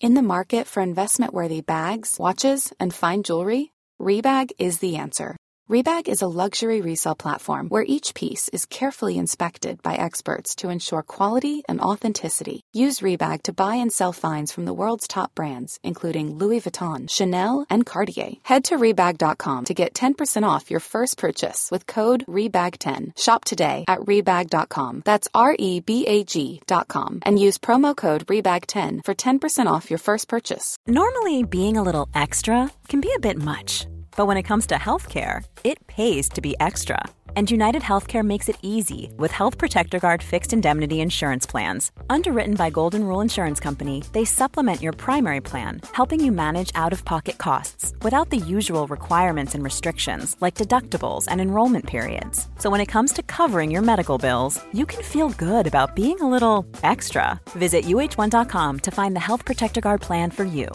In the market for investment-worthy bags, watches, and fine jewelry, Rebag is the answer. Rebag is a luxury resale platform where each piece is carefully inspected by experts to ensure quality and authenticity. Use Rebag to buy and sell finds from the world's top brands, including Louis Vuitton, Chanel, and Cartier. Head to Rebag.com to get 10% off your first purchase with code REBAG10. Shop today at Rebag.com. That's REBAG.com. And use promo code REBAG10 for 10% off your first purchase. Normally, being a little extra can be a bit much. But when it comes to healthcare, it pays to be extra. And United Healthcare makes it easy with Health Protector Guard fixed indemnity insurance plans. Underwritten by Golden Rule Insurance Company, they supplement your primary plan, helping you manage out-of-pocket costs without the usual requirements and restrictions like deductibles and enrollment periods. So when it comes to covering your medical bills, you can feel good about being a little extra. Visit uh1.com to find the Health Protector Guard plan for you.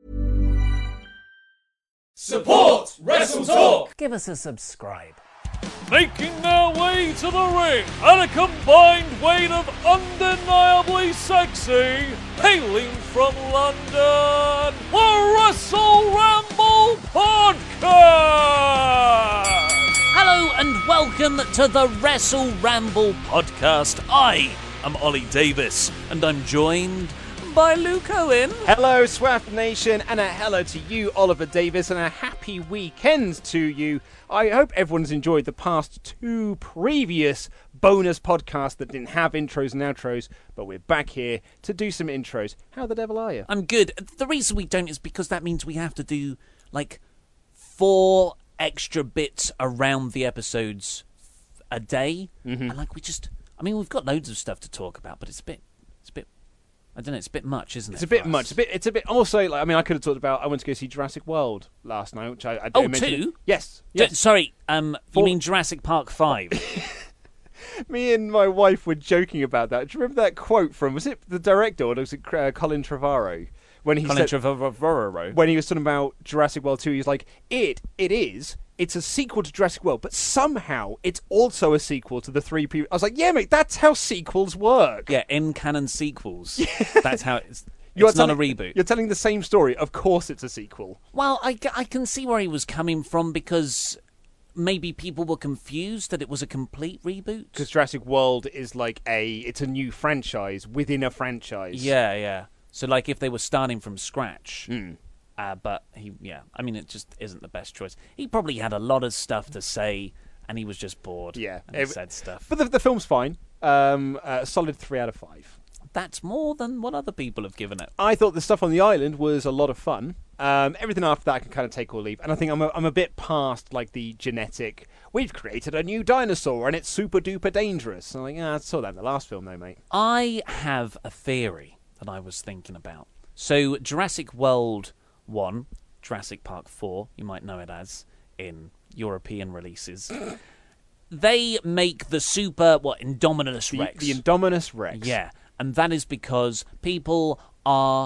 Support Wrestle Talk! Give us a subscribe. Making their way to the ring at a combined weight of undeniably sexy, hailing from London, the Wrestle Ramble Podcast! Hello and welcome to the Wrestle Ramble Podcast. I am Ollie Davis and I'm joined by Luke Owen. Hello, Swaff Nation, and a hello to you, Oliver Davis, and a happy weekend to you. I hope everyone's enjoyed the past two previous bonus podcasts that didn't have intros and outros, but we're back here to do some intros. How the devil are you? I'm good. The reason we don't is because that means we have to do, 4 extra bits around the episodes a day. Mm-hmm. And, we've got loads of stuff to talk about, but it's a bit I don't know, it's a bit much, isn't it? It's a bit much. It's a bit. Also, I could have talked about. I went to go see Jurassic World last night, which I Oh, mentioned. 2? Yes. Sorry, you mean Jurassic Park 5? Me and my wife were joking about that. Do you remember that quote from? Was it the director or was it Colin Trevorrow? When he when he was talking about Jurassic World 2, he was like, It's a sequel to Jurassic World, but somehow it's also a sequel to the 3 people. I was like, yeah, mate, that's how sequels work. Yeah, in canon sequels. That's how it's not a reboot. You're telling the same story. Of course it's a sequel. Well, I can see where he was coming from because maybe people were confused that it was a complete reboot. Because Jurassic World is it's a new franchise within a franchise. Yeah. So, if they were starting from scratch. But it just isn't the best choice. He probably had a lot of stuff to say, and he was just bored. Yeah, and he said stuff. But the film's fine. Solid 3 out of 5. That's more than what other people have given it. I thought the stuff on the island was a lot of fun. Everything after that I can kind of take or leave, and I think I'm a bit past the genetic. We've created a new dinosaur, and it's super duper dangerous. I'm I saw that in the last film, though, mate. I have a theory that I was thinking about. So Jurassic World 1, Jurassic Park 4, you might know it as in European releases. They make the Indominus Rex. The Indominus Rex. Yeah, and that is because people are...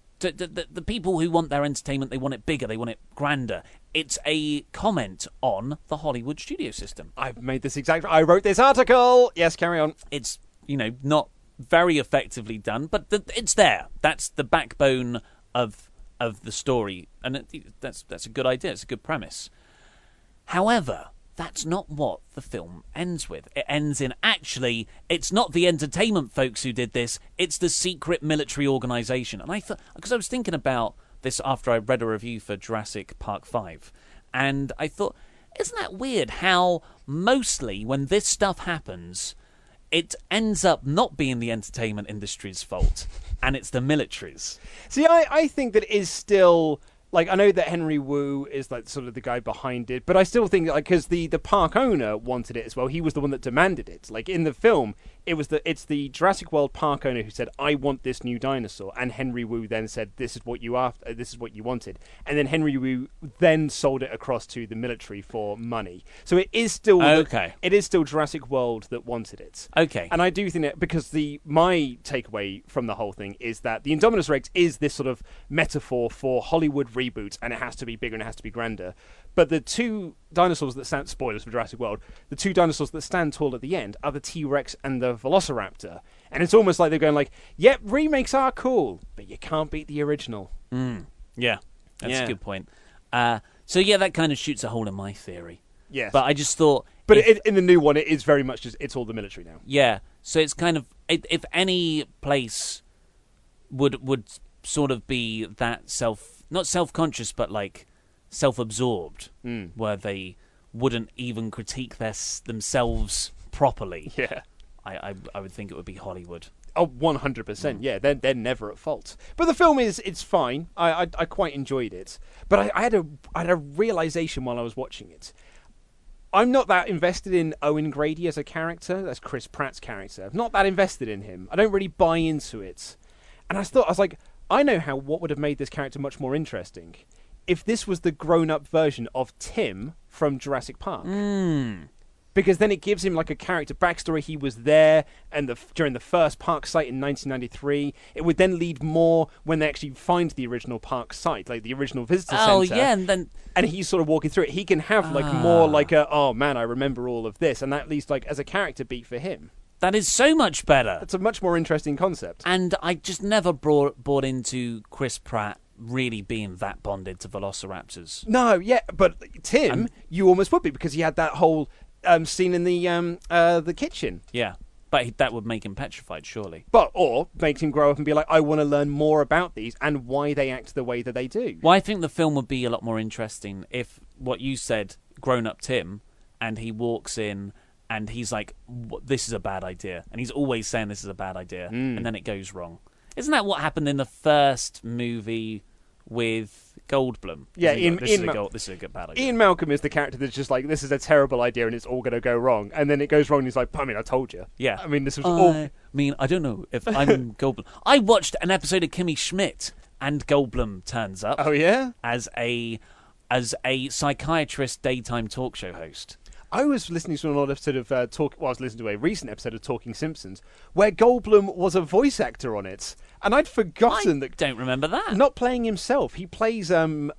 The people who want their entertainment, they want it bigger, they want it grander. It's a comment on the Hollywood studio system. I've made this I wrote this article! Yes, carry on. It's, not very effectively done, but it's there. That's the backbone of the story, and that's a good idea. It's a good premise. However, that's not what the film ends with. It ends in, actually, it's not the entertainment folks who did this, it's the secret military organisation. And I thought, because I was thinking about this after I read a review for Jurassic Park 5, and I thought, isn't that weird how mostly when this stuff happens, it ends up not being the entertainment industry's fault, and it's the military's. See, I think that it is still... I know that Henry Wu is sort of the guy behind it, but I still think because the park owner wanted it as well. He was the one that demanded it. In the film, it's the Jurassic World park owner who said, "I want this new dinosaur," and Henry Wu then said, "This is what you wanted," and then Henry Wu then sold it across to the military for money. So it is still it is still Jurassic World that wanted it. Okay, and I do think that because my takeaway from the whole thing is that the Indominus Rex is this sort of metaphor for Hollywood reboot, and it has to be bigger and it has to be grander. But the two dinosaurs that stand... Spoilers for Jurassic World. The two dinosaurs that stand tall at the end are the T-Rex and the Velociraptor. And it's almost like they're going like, yep, remakes are cool, but you can't beat the original. Yeah, that's a good point. So yeah, that kind of shoots a hole in my theory. Yes. But I just thought... But in the new one, it is very much just, it's all the military now. Yeah, so it's kind of... If any place would sort of be that not self-conscious, but like self-absorbed, where they wouldn't even critique themselves properly. Yeah. I would think it would be Hollywood. Oh, 100%. Yeah, they're never at fault. But the film it's fine. I quite enjoyed it. But I had a realization while I was watching it. I'm not that invested in Owen Grady as a character. That's Chris Pratt's character. I'm not that invested in him. I don't really buy into it. And I was like, I know what would have made this character much more interesting if this was the grown-up version of Tim from Jurassic Park. Because then it gives him like a character backstory. He was there and during the first park site in 1993. It would then lead more when they actually find the original park site, like the original visitor center. Oh yeah, and he's sort of walking through it. He can have like more like oh man, I remember all of this, and that leads like as a character beat for him. That is so much better. It's a much more interesting concept. And I just never bought into Chris Pratt really being that bonded to velociraptors. No, yeah, but Tim, you almost would be because he had that whole scene in the kitchen. Yeah, but that would make him petrified, surely. Or make him grow up and be like, I want to learn more about these and why they act the way that they do. Well, I think the film would be a lot more interesting if what you said, grown-up Tim, and he walks in and he's like, this is a bad idea. And he's always saying this is a bad idea. And then it goes wrong. Isn't that what happened in the first movie with Goldblum? Yeah, this is a good bad idea. Ian Malcolm is the character that's just like, this is a terrible idea and it's all going to go wrong. And then it goes wrong and he's like, I mean, I told you. Yeah. I mean, this was all... I mean, I don't know if I'm Goldblum. I watched an episode of Kimmy Schmidt and Goldblum turns up. Oh, yeah? As a psychiatrist daytime talk show host. I was listening to an old episode of I was listening to a recent episode of Talking Simpsons where Goldblum was a voice actor on it, and I'd forgotten that. Don't remember that. Not playing himself, he plays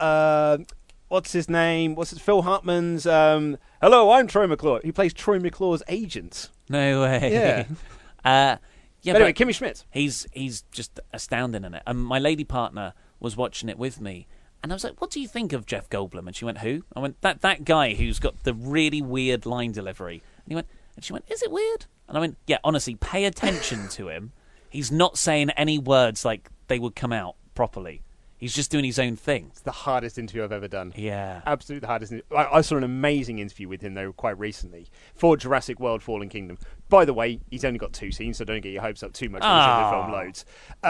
what's his name? Phil Hartman's Hello, I'm Troy McClure. He plays Troy McClure's agent. No way. Yeah. Yeah. But anyway, Kimmy Schmidt. He's just astounding in it. And my lady partner was watching it with me. And I was like, what do you think of Jeff Goldblum? And she went, who? I went, that guy who's got the really weird line delivery. And she went, is it weird? And I went, yeah, honestly, pay attention to him. He's not saying any words like they would come out properly. He's just doing his own thing. It's the hardest interview I've ever done. Yeah. Absolutely the hardest. I saw an amazing interview with him, though, quite recently for Jurassic World Fallen Kingdom. By the way, he's only got 2 scenes, so don't get your hopes up too much. He's in the film loads.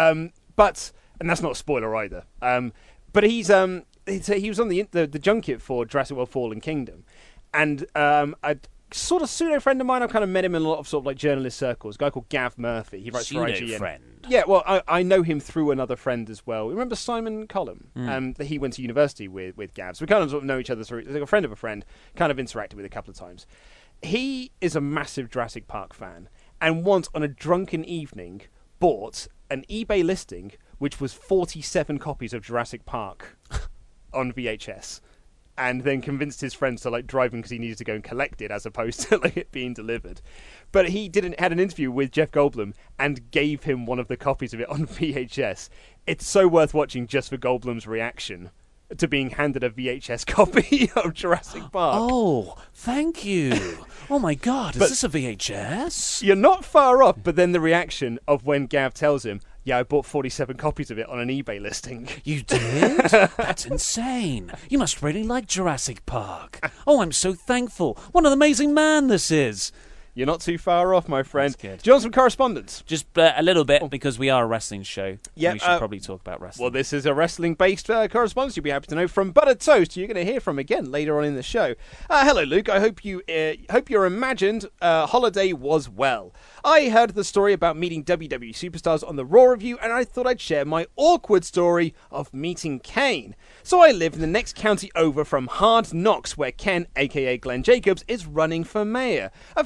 And that's not a spoiler either. But he was on the junket for Jurassic World Fallen Kingdom, and a sort of pseudo friend of mine. I've kind of met him in a lot of sort of like journalist circles. A guy called Gav Murphy. He writes for IGN. Friend. Yeah, well, I know him through another friend as well. Remember Simon Cullum? That he went to university with Gav. So we kind of sort of know each other through. Like a friend of a friend. Kind of interacted with a couple of times. He is a massive Jurassic Park fan, and once on a drunken evening bought an eBay listing which was 47 copies of Jurassic Park on VHS, and then convinced his friends to like drive him because he needed to go and collect it as opposed to like it being delivered. But he had an interview with Jeff Goldblum and gave him one of the copies of it on VHS. It's so worth watching just for Goldblum's reaction to being handed a VHS copy of Jurassic Park. Oh, thank you. Oh my God, is this a VHS? You're not far off, but then the reaction of when Gav tells him, yeah, I bought 47 copies of it on an eBay listing. You did? That's insane. You must really like Jurassic Park. Oh, I'm so thankful. What an amazing man this is. You're not too far off, my friend. That's good. Do you want some correspondence? Just a little bit, because we are a wrestling show. Yeah, we should probably talk about wrestling. Well, this is a wrestling-based correspondence you'll be happy to know from Buttered Toast, who you're going to hear from again later on in the show. Hello, Luke. I hope your imagined holiday was well. I heard the story about meeting WWE superstars on the Raw review, and I thought I'd share my awkward story of meeting Kane. So I live in the next county over from Hard Knocks, where Ken, a.k.a. Glenn Jacobs, is running for mayor. A few months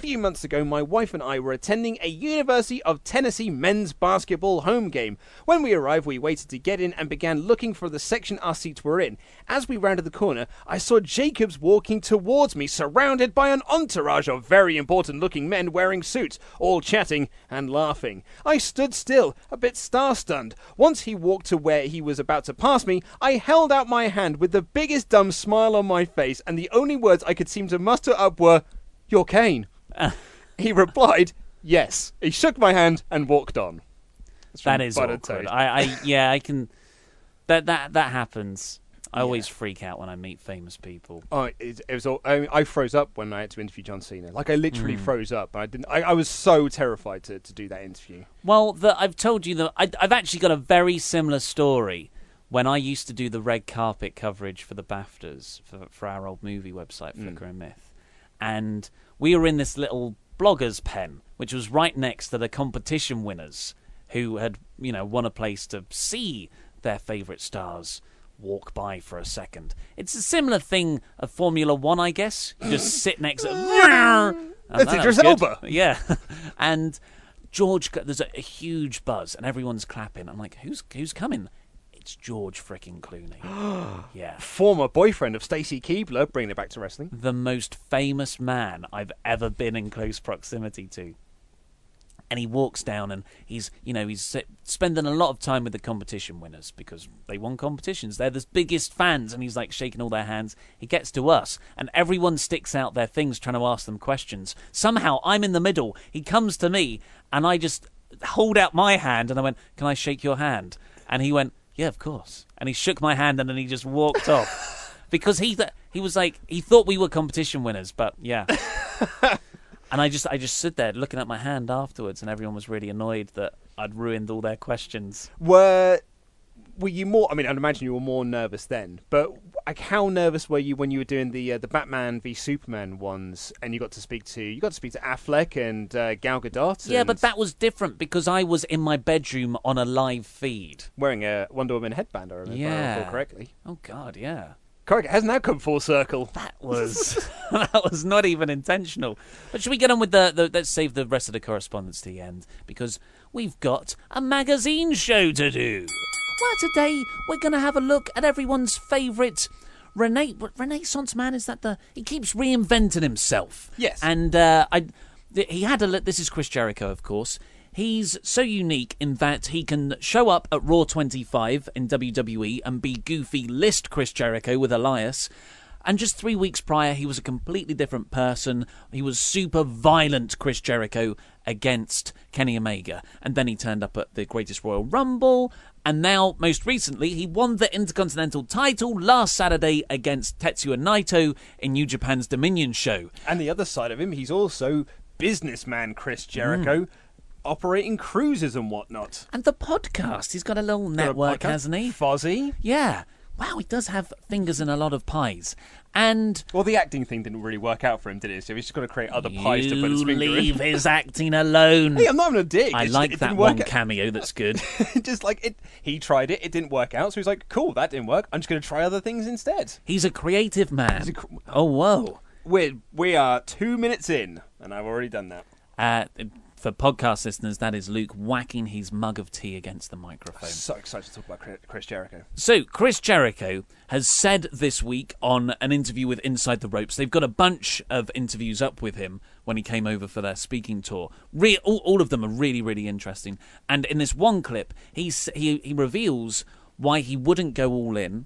months ago, my wife and I were attending a University of Tennessee men's basketball home game. When we arrived, we waited to get in and began looking for the section our seats were in. As we rounded the corner, I saw Jacobs walking towards me, surrounded by an entourage of very important-looking men wearing suits, all chatting and laughing. I stood still, a bit star-stunned. Once he walked to where he was about to pass me, I held out my hand with the biggest dumb smile on my face, and the only words I could seem to muster up were, "You're Kane." He replied, "Yes." He shook my hand and walked on. That is awkward. I can. That happens. I always freak out when I meet famous people. Oh, it was. I froze up when I had to interview John Cena. Like, I literally froze up. I didn't. I was so terrified to do that interview. Well, I've told you that I've actually got a very similar story. When I used to do the red carpet coverage for the BAFTAs for our old movie website, Flicker and Myth, and we were in this little blogger's pen, which was right next to the competition winners who had, won a place to see their favourite stars walk by for a second. It's a similar thing of Formula One, I guess. You just sit next to That's Idris Elba. Yeah. And there's a huge buzz and everyone's clapping. I'm like, who's coming? It's George frickin' Clooney. Yeah. Former boyfriend of Stacy Keibler, bringing it back to wrestling. The most famous man I've ever been in close proximity to. And he walks down and he's spending a lot of time with the competition winners because they won competitions. They're the biggest fans, and he's like shaking all their hands. He gets to us and everyone sticks out their things trying to ask them questions. Somehow I'm in the middle. He comes to me and I just hold out my hand and I went, "Can I shake your hand?" And he went, "Yeah, of course." And he shook my hand and then he just walked off because he was like, he thought we were competition winners, but yeah. And I just stood there looking at my hand afterwards, and everyone was really annoyed that I'd ruined all their questions. Were you more? I mean, I'd imagine you were more nervous then. But like, how nervous were you when you were doing the Batman v Superman ones, and you got to speak to Affleck and Gal Gadot? Yeah, but that was different because I was in my bedroom on a live feed, wearing a Wonder Woman headband. I remember, if I recall correctly. Oh God, yeah. Correct. Hasn't that come full circle? That was not even intentional. But should we get on with the let's save the rest of the correspondence to the end, because we've got a magazine show to do. Well, today we're going to have a look at everyone's favourite Renaissance man. Is that he keeps reinventing himself? Yes. And he had this is Chris Jericho, of course. He's so unique in that he can show up at Raw 25 in WWE and be goofy list Chris Jericho with Elias. And just 3 weeks prior, he was a completely different person. He was super violent Chris Jericho against Kenny Omega. And then he turned up at the Greatest Royal Rumble. And now, most recently, he won the Intercontinental title last Saturday against Tetsuya Naito in New Japan's Dominion show. And the other side of him, he's also businessman Chris Jericho. Operating cruises and whatnot. And the podcast. He's got a little network, hasn't he? Fozzy. Yeah. Wow, he does have fingers in a lot of pies. And well, the acting thing didn't really work out for him, did it? So he's just got to create other pies to put his finger in. Leave his acting alone. Hey, I'm not even a dick. I like that one cameo. That's good. Just like it, he tried it. It didn't work out. So he's like, "Cool, that didn't work. I'm just going to try other things instead." He's a creative man. Oh, whoa. We are 2 minutes in, and I've already done that. For podcast listeners, that is Luke whacking his mug of tea against the microphone. I'm so excited to talk about Chris Jericho. So, Chris Jericho has said this week on an interview with Inside the Ropes, they've got a bunch of interviews up with him when he came over for their speaking tour. All of them are really, really interesting. And in this one clip, he reveals why he wouldn't go all in,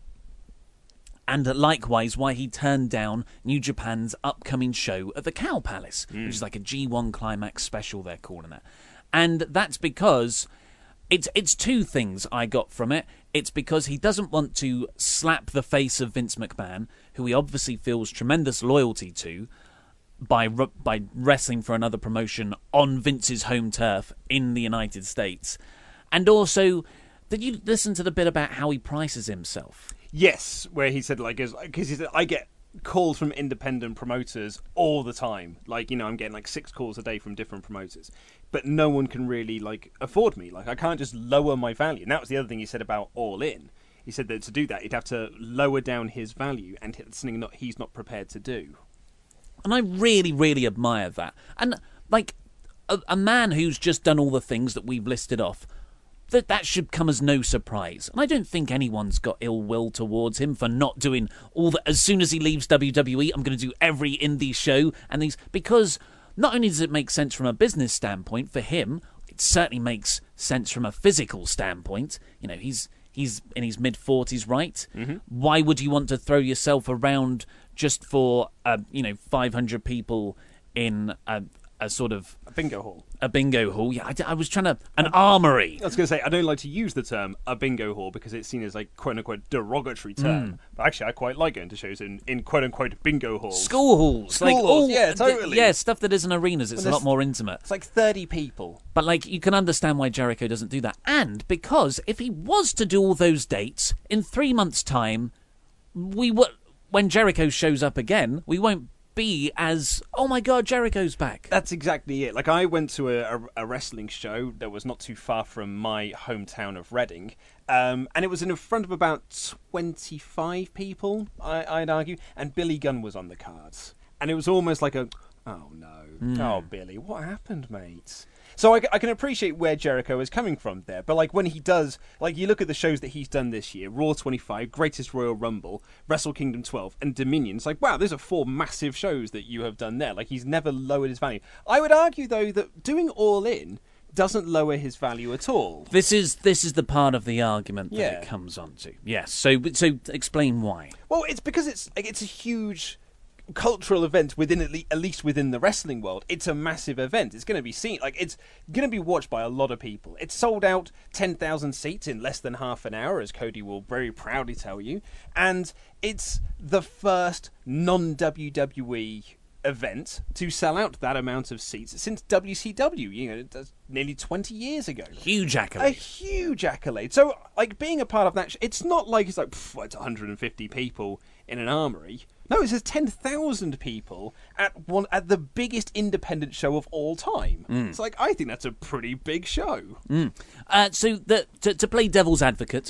and likewise why he turned down New Japan's upcoming show at the Cow Palace, which is like a G1 Climax special, they're calling it. And that's because it's two things I got from it. It's because he doesn't want to slap the face of Vince McMahon, who he obviously feels tremendous loyalty to, by wrestling for another promotion on Vince's home turf in the United States. And also, did you listen to the bit about how he prices himself? Yes, where he said, because he said, I get calls from independent promoters all the time. Like, I'm getting 6 calls a day from different promoters. But no one can really, afford me. I can't just lower my value. And that was the other thing he said about All In. He said that to do that, he'd have to lower down his value, and it's something he's not prepared to do. And I really, really admire that. And like a man who's just done all the things that we've listed off, that should come as no surprise. And I don't think anyone's got ill will towards him for not doing all the... As soon as he leaves WWE, I'm going to do every indie show and these... Because not only does it make sense from a business standpoint for him, it certainly makes sense from a physical standpoint. You know, he's in his mid-40s, right? Mm-hmm. Why would you want to throw yourself around just for, 500 people in a sort of... A bingo hall. A bingo hall, yeah. I was trying to... An armoury. I was going to say, I don't like to use the term a bingo hall because it's seen as a quote-unquote derogatory term. But actually, I quite like going to shows in quote-unquote bingo halls. School halls. School halls, yeah, totally. Yeah, stuff that isn't arenas. It's a lot more intimate. It's like 30 people. But, like, you can understand why Jericho doesn't do that. And because if he was to do all those dates, in 3 months' time, when Jericho shows up again, we won't be as, oh my God, Jericho's back. That's exactly it. Like, I went to a wrestling show that was not too far from my hometown of Reading, and it was in front of about 25 people, I'd argue, and Billy Gunn was on the cards. And it was almost like oh no, oh Billy, what happened, mate? So I can appreciate where Jericho is coming from there. But, like, when he does... Like, you look at the shows that he's done this year. Raw 25, Greatest Royal Rumble, Wrestle Kingdom 12, and Dominion. It's like, wow, those are 4 massive shows that you have done there. Like, he's never lowered his value. I would argue, though, that doing All In doesn't lower his value at all. This is the part of the argument that it comes on to. Yes, so explain why. Well, it's because it's a huge... cultural event within at least within the wrestling world. It's a massive event. It's going to be seen, like, it's going to be watched by a lot of people. It's sold out 10,000 seats in less than half an hour, as Cody will very proudly tell you, and it's the first non-WWE event to sell out that amount of seats since WCW, you know, that's nearly 20 years ago. Huge accolade. A huge accolade. So, like, being a part of that, it's not like it's like, it's 150 people in an armory. No, it says 10,000 people at the biggest independent show of all time. It's like, I think that's a pretty big show. So to play devil's advocate,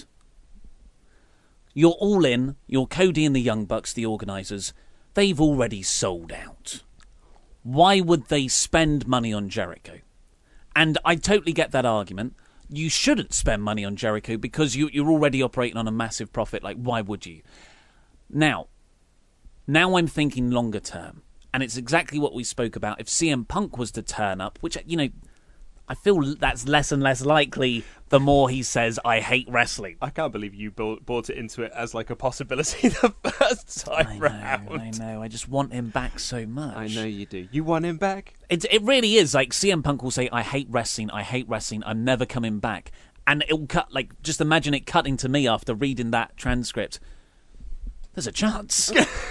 you're All In, you're Cody and the Young Bucks, the organisers, they've already sold out. Why would they spend money on Jericho? And I totally get that argument. You shouldn't spend money on Jericho because you're already operating on a massive profit. Like, why would you? Now I'm thinking longer term, and it's exactly what we spoke about. If CM Punk was to turn up, which, you know, I feel that's less and less likely the more he says, I hate wrestling. I can't believe you brought it into it as like a possibility the first time round. I know. I just want him back so much. I know you do. You want him back? It really is. Like, CM Punk will say, I hate wrestling, I'm never coming back. And it'll cut, like, just imagine it cutting to me after reading that transcript. There's a chance.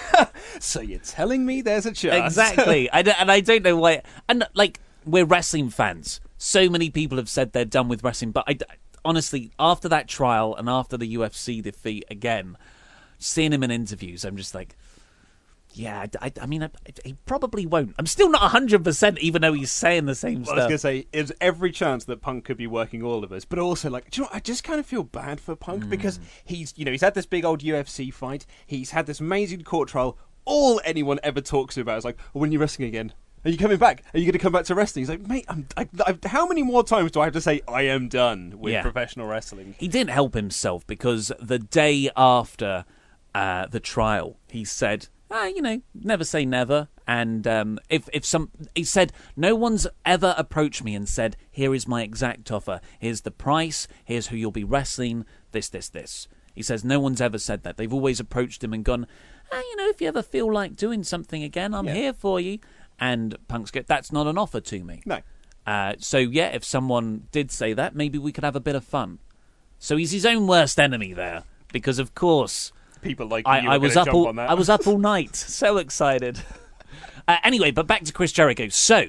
So you're telling me there's a chance? Exactly. I don't know why. And, like, we're wrestling fans. So many people have said they're done with wrestling. But honestly, after that trial and after the UFC defeat again, seeing him in interviews, I'm just like, yeah, I mean, he probably won't. I'm still not 100%, even though he's saying the same stuff. I was going to say, there's every chance that Punk could be working all of us. But also, like, do you know what? I just kind of feel bad for Punk because he's had this big old UFC fight. He's had this amazing court trial. All anyone ever talks about is like, oh, when you're wrestling again, are you coming back? Are you going to come back to wrestling? He's like, mate, how many more times do I have to say I am done with professional wrestling? He didn't help himself because the day after the trial, he said, never say never. And he said, no one's ever approached me and said, here is my exact offer. Here's the price. Here's who you'll be wrestling. This. He says no one's ever said that. They've always approached him and gone, if you ever feel like doing something again, I'm here for you. And Punk's go, that's not an offer to me. No. So, if someone did say that, maybe we could have a bit of fun. So he's his own worst enemy there. Because, of course, people like I was up all night. So excited. Anyway, but back to Chris Jericho. So,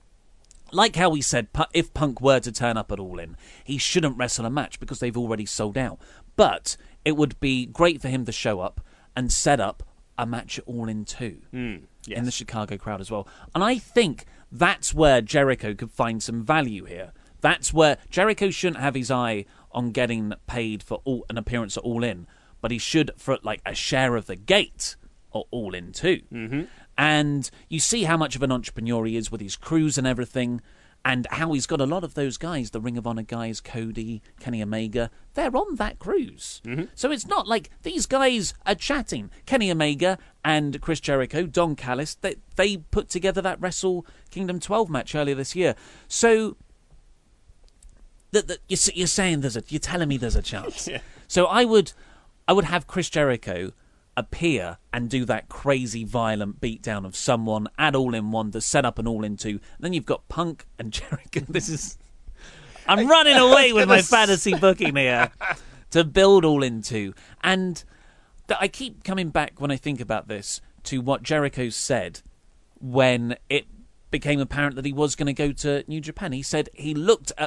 like how we said, if Punk were to turn up at All In, he shouldn't wrestle a match because they've already sold out. But it would be great for him to show up and set up a match at All In 2 in the Chicago crowd as well. And I think that's where Jericho could find some value here. That's where Jericho shouldn't have his eye on getting paid for an appearance at All In, but he should for like a share of the gate or All In 2. And you see how much of an entrepreneur he is with his crews and everything, and how he's got a lot of those guys, the Ring of Honor guys, Cody, Kenny Omega, they're on that cruise. Mm-hmm. So it's not like these guys are chatting. Kenny Omega and Chris Jericho, Don Callis, they put together that Wrestle Kingdom 12 match earlier this year. So you're saying you're telling me there's a chance. Yeah. So I would have Chris Jericho appear and do that crazy violent beatdown of someone at All In One to set up an All In Two. Then you've got Punk and Jericho. I'm running away with my fantasy booking here to build All In Two. And I keep coming back when I think about this to what Jericho said when it became apparent that he was going to go to New Japan. He said he looked at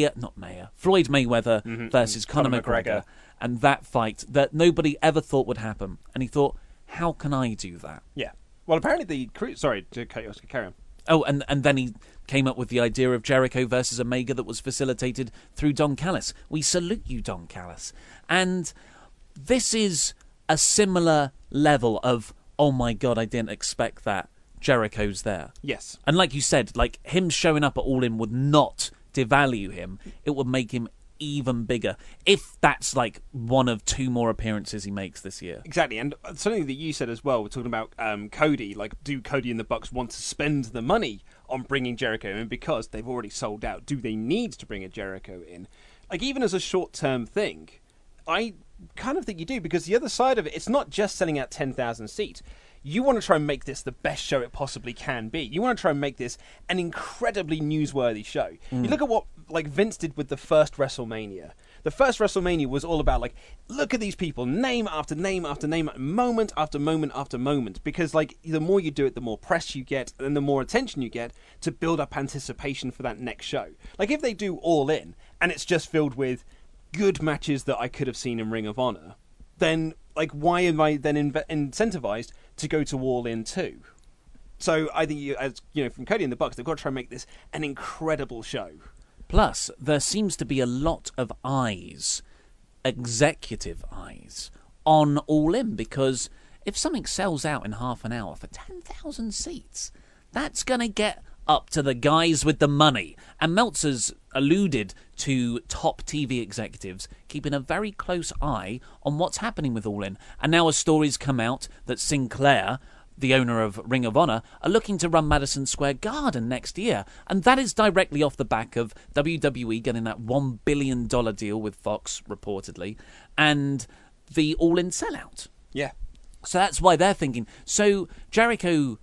Floyd Mayweather versus Conor McGregor. And that fight that nobody ever thought would happen. And he thought, how can I do that? Yeah. Well, apparently sorry to cut you off, carry on. Oh, and then he came up with the idea of Jericho versus Omega that was facilitated through Don Callis. We salute you, Don Callis. And this is a similar level of, oh my God, I didn't expect that. Jericho's there. Yes. And like you said, like him showing up at All In would not devalue him. It would make him even bigger, if that's like one of 2 more appearances he makes this year. Exactly, and something that you said as well, we're talking about Cody, like, do Cody and the Bucks want to spend the money on bringing Jericho in because they've already sold out? Do they need to bring a Jericho in? Like, even as a short-term thing, I kind of think you do, because the other side of it, it's not just selling out 10,000 seats. You want to try and make this the best show it possibly can be. You want to try and make this an incredibly newsworthy show. You look at what like Vince did with the first WrestleMania. The first WrestleMania was all about like, look at these people, name after name after name, moment after moment after moment. Because like the more you do it, the more press you get, and the more attention you get to build up anticipation for that next show. Like if they do All In and it's just filled with good matches that I could have seen in Ring of Honor, then like why am I then incentivized to go to All In too? So I think, as you know, from Cody and the Bucks, they've got to try and make this an incredible show. Plus, there seems to be a lot of eyes, executive eyes, on All In, because if something sells out in half an hour for 10,000 seats, that's going to get up to the guys with the money. And Meltzer's alluded to top TV executives keeping a very close eye on what's happening with All In. And now as stories come out that Sinclair, the owner of Ring of Honor, are looking to run Madison Square Garden next year. And that is directly off the back of WWE getting that $1 billion deal with Fox, reportedly, and the All In sellout. Yeah. So that's why they're thinking. So Jericho,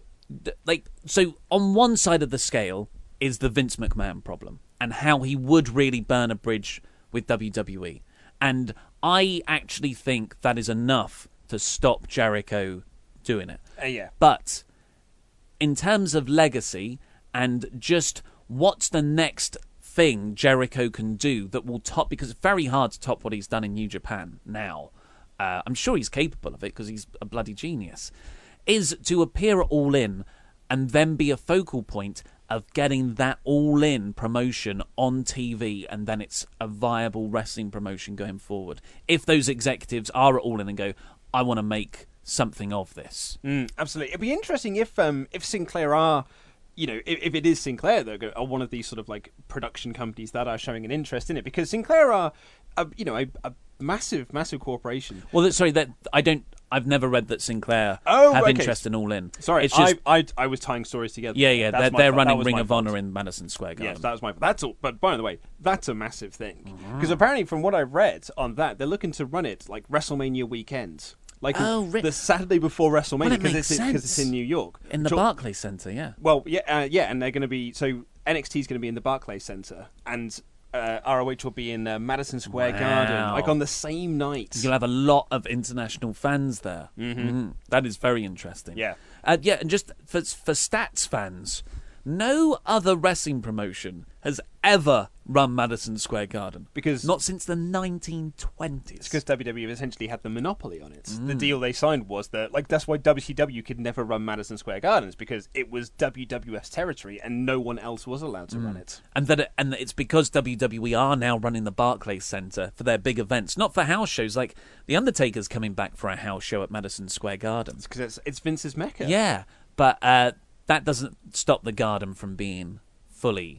so on one side of the scale is the Vince McMahon problem and how he would really burn a bridge with WWE. And I actually think that is enough to stop Jericho doing it. Yeah. But in terms of legacy and just what's the next thing Jericho can do that will top, because it's very hard to top what he's done in New Japan now. I'm sure he's capable of it because he's a bloody genius. Is to appear at All In and then be a focal point of getting that All In promotion on TV, and then it's a viable wrestling promotion going forward. If those executives are at All In and go, I want to make something of this. Absolutely. It'd be interesting if Sinclair are, you know, if it is Sinclair that are one of these sort of like production companies that are showing an interest in it, because Sinclair are, a massive corporation. Well, sorry, I've never read that Sinclair have interest in All In. Sorry, it's just, I was tying stories together. Yeah, they're running Ring of Honor in Madison Square Garden. Yes, that was my. That's all. But by the way, that's a massive thing because apparently, from what I've read on that, they're looking to run it like WrestleMania weekend, like the Saturday before WrestleMania, because it's in New York, in the Barclays Center. Yeah. Well, and they're going to be NXT is going to be in the Barclays Center, and ROH will be in Madison Square Garden, like on the same night. You'll have a lot of international fans there. That is very interesting. Yeah. And just for stats fans, no other wrestling promotion has ever run Madison Square Garden. Because not since the 1920s. It's because WWE essentially had the monopoly on it. The deal they signed was that, like, that's why WCW could never run Madison Square Gardens, because it was WWF's territory and no one else was allowed to run it. And that it's because WWE are now running the Barclays Center for their big events, not for house shows. Like The Undertaker's coming back for a house show at Madison Square Garden. Because it's Vince's mecca. Yeah, but that doesn't stop the Garden from being fully,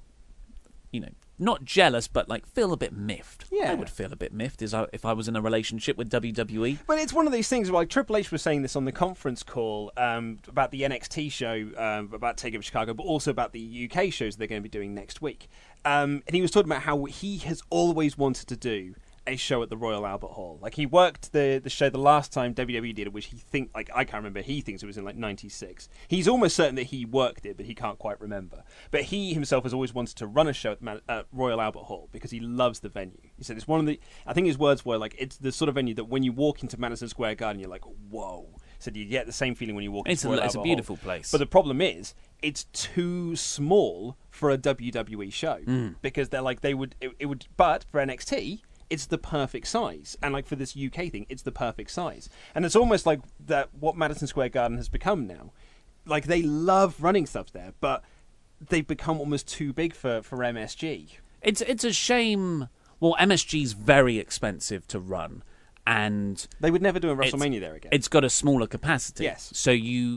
not jealous, but like feel a bit miffed. Yeah. I would feel a bit miffed if I was in a relationship with WWE. But it's one of these things, like Triple H was saying this on the conference call about the NXT show, about TakeOver Chicago, but also about the UK shows they're going to be doing next week. And he was talking about how he has always wanted to do a show at the Royal Albert Hall. Like, he worked the show the last time WWE did it, which I can't remember, he thinks it was in like 96. He's almost certain that he worked it, but he can't quite remember. But he himself has always wanted to run a show at Royal Albert Hall because he loves the venue. He said it's one of the, I think his words were like, it's the sort of venue that when you walk into Madison Square Garden, you're like, whoa. He said you get the same feeling when you walk into Royal Albert Hall. It's a beautiful place. But the problem is, it's too small for a WWE show because they're like, it would, but for NXT, it's the perfect size. And like for this UK thing, it's the perfect size. And it's almost like that what Madison Square Garden has become now. Like, they love running stuff there, but they've become almost too big for MSG. It's a shame. Well, MSG's very expensive to run, and they would never do a WrestleMania there again. It's got a smaller capacity. Yes. So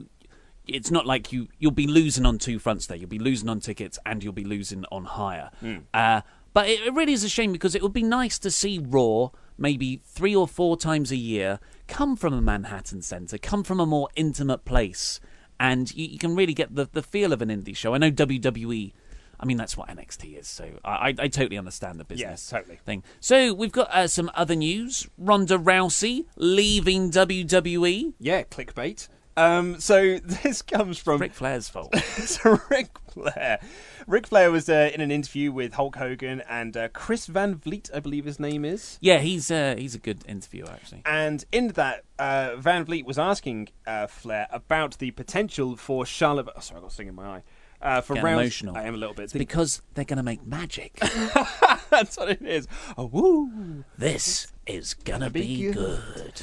it's not like you'll be losing on two fronts there. You'll be losing on tickets and you'll be losing on hire. But it really is a shame because it would be nice to see Raw maybe 3 or 4 times a year come from a Manhattan Center, come from a more intimate place, and you can really get the feel of an indie show. I know WWE, I mean, that's what NXT is, so I totally understand the business thing. So we've got some other news. Ronda Rousey leaving WWE. Yeah, clickbait. So this comes from Ric Flair's fault. So Ric Flair. Ric Flair was in an interview with Hulk Hogan and Chris Van Vliet, I believe his name is. Yeah, he's a good interviewer, actually. And in that, Van Vliet was asking Flair about the potential for Charlotte. Oh, sorry, I got something in my eye. For Rousey, emotional. I am a little bit. It's because they're going to make magic. That's what it is. Oh, woo! This is gonna be good.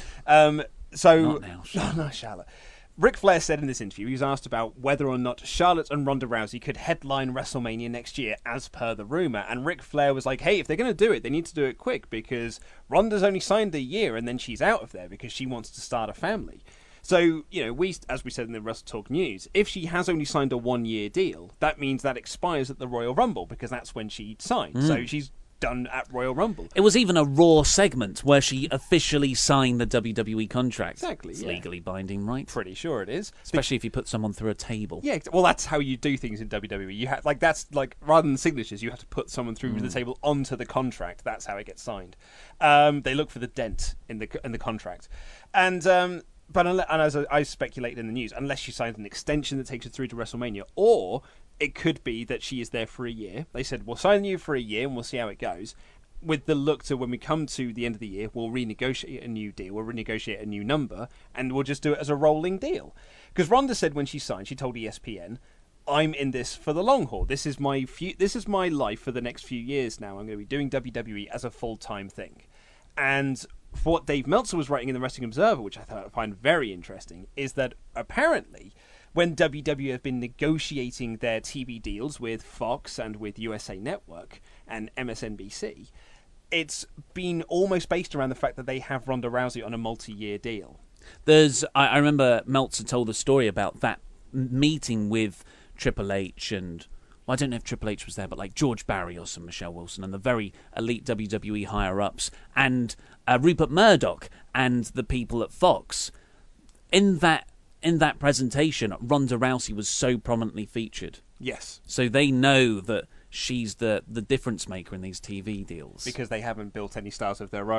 So Not now, Charlotte. No, Charlotte. Ric Flair said in this interview, he was asked about whether or not Charlotte and Ronda Rousey could headline WrestleMania next year, as per the rumour. And Ric Flair was like, hey, if they're going to do it, they need to do it quick, because Ronda's only signed a year and then she's out of there because she wants to start a family. So, as we said in the Wrestle Talk News, if she has only signed a 1-year deal, that means that expires at the Royal Rumble, because that's when she signed. So she's done at Royal Rumble. It was even a Raw segment where she officially signed the WWE contract. Exactly, It's yeah. legally binding, right? Pretty sure it is. Especially if you put someone through a table. Yeah, well, that's how you do things in WWE. You have rather than signatures, you have to put someone through the table onto the contract. That's how it gets signed. They look for the dent in the contract, but as I speculated in the news, unless she signs an extension that takes her through to WrestleMania, or it could be that she is there for a year. They said, we'll sign you for a year and we'll see how it goes, with the look to when we come to the end of the year, we'll renegotiate a new deal, we'll renegotiate a new number, and we'll just do it as a rolling deal. Because Ronda said when she signed, she told ESPN, I'm in this for the long haul. This is my life for the next few years now. I'm going to be doing WWE as a full-time thing. And what Dave Meltzer was writing in the Wrestling Observer, which I find very interesting, is that apparently when WWE have been negotiating their TV deals with Fox and with USA Network and MSNBC, it's been almost based around the fact that they have Ronda Rousey on a multi-year deal. I remember Meltzer told a story about that meeting with Triple H and, well, I don't know if Triple H was there, but like George Barrios and Michelle Wilson and the very elite WWE higher-ups and Rupert Murdoch and the people at Fox. In that presentation, Ronda Rousey was so prominently featured. Yes. So they know that she's the difference maker in these TV deals. Because they haven't built any stars of their own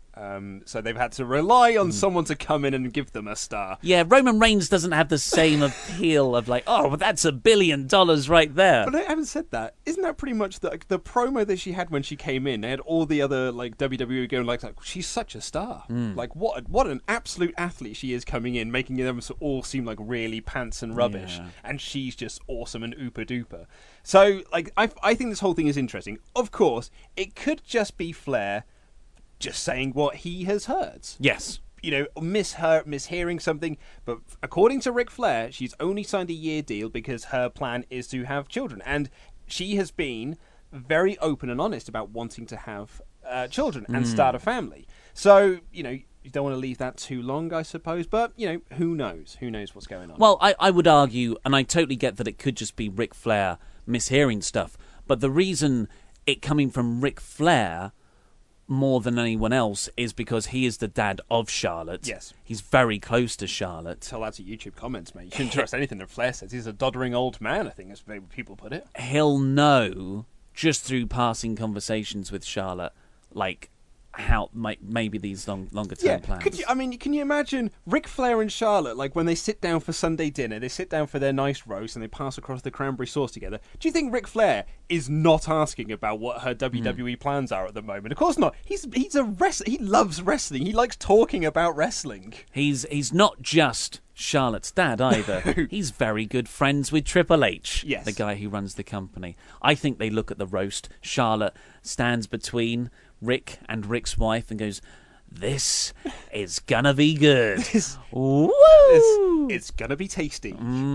So they've had to rely on someone to come in and give them a star. Yeah, Roman Reigns doesn't have the same appeal of like, oh, well, that's $1 billion right there. But I haven't said that. Isn't that pretty much the promo that she had when she came in? They had all the other like WWE going like she's such a star. Like what an absolute athlete she is coming in, making them all seem like really pants and rubbish. Yeah. And she's just awesome and ooper duper. So like I think this whole thing is interesting. Of course, it could just be Flair just saying what he has heard. Yes. You know, mishearing something. But according to Ric Flair, she's only signed a year deal because her plan is to have children. And she has been very open and honest about wanting to have children and start a family. So, you know, you don't want to leave that too long, I suppose. But, you know, who knows? Who knows what's going on? Well, I would argue, and I totally get that it could just be Ric Flair mishearing stuff. But the reason it coming from Ric Flair more than anyone else is because he is the dad of Charlotte. Yes. He's very close to Charlotte. Tell that to YouTube comments, mate. You shouldn't trust anything that Flair says. He's a doddering old man, I think, as people put it. He'll know just through passing conversations with Charlotte, like how maybe these longer term plans. Can you imagine Ric Flair and Charlotte, like when they sit down for Sunday dinner, they sit down for their nice roast and they pass across the cranberry sauce together. Do you think Ric Flair is not asking about what her WWE plans are at the moment? Of course not. He's a wrestler. He loves wrestling. He likes talking about wrestling. He's not just Charlotte's dad either. He's very good friends with Triple H, yes, the guy who runs the company. I think they look at the roast. Charlotte stands between Rick and Rick's wife and goes, "This is gonna be good. Woo! It's gonna be tasty."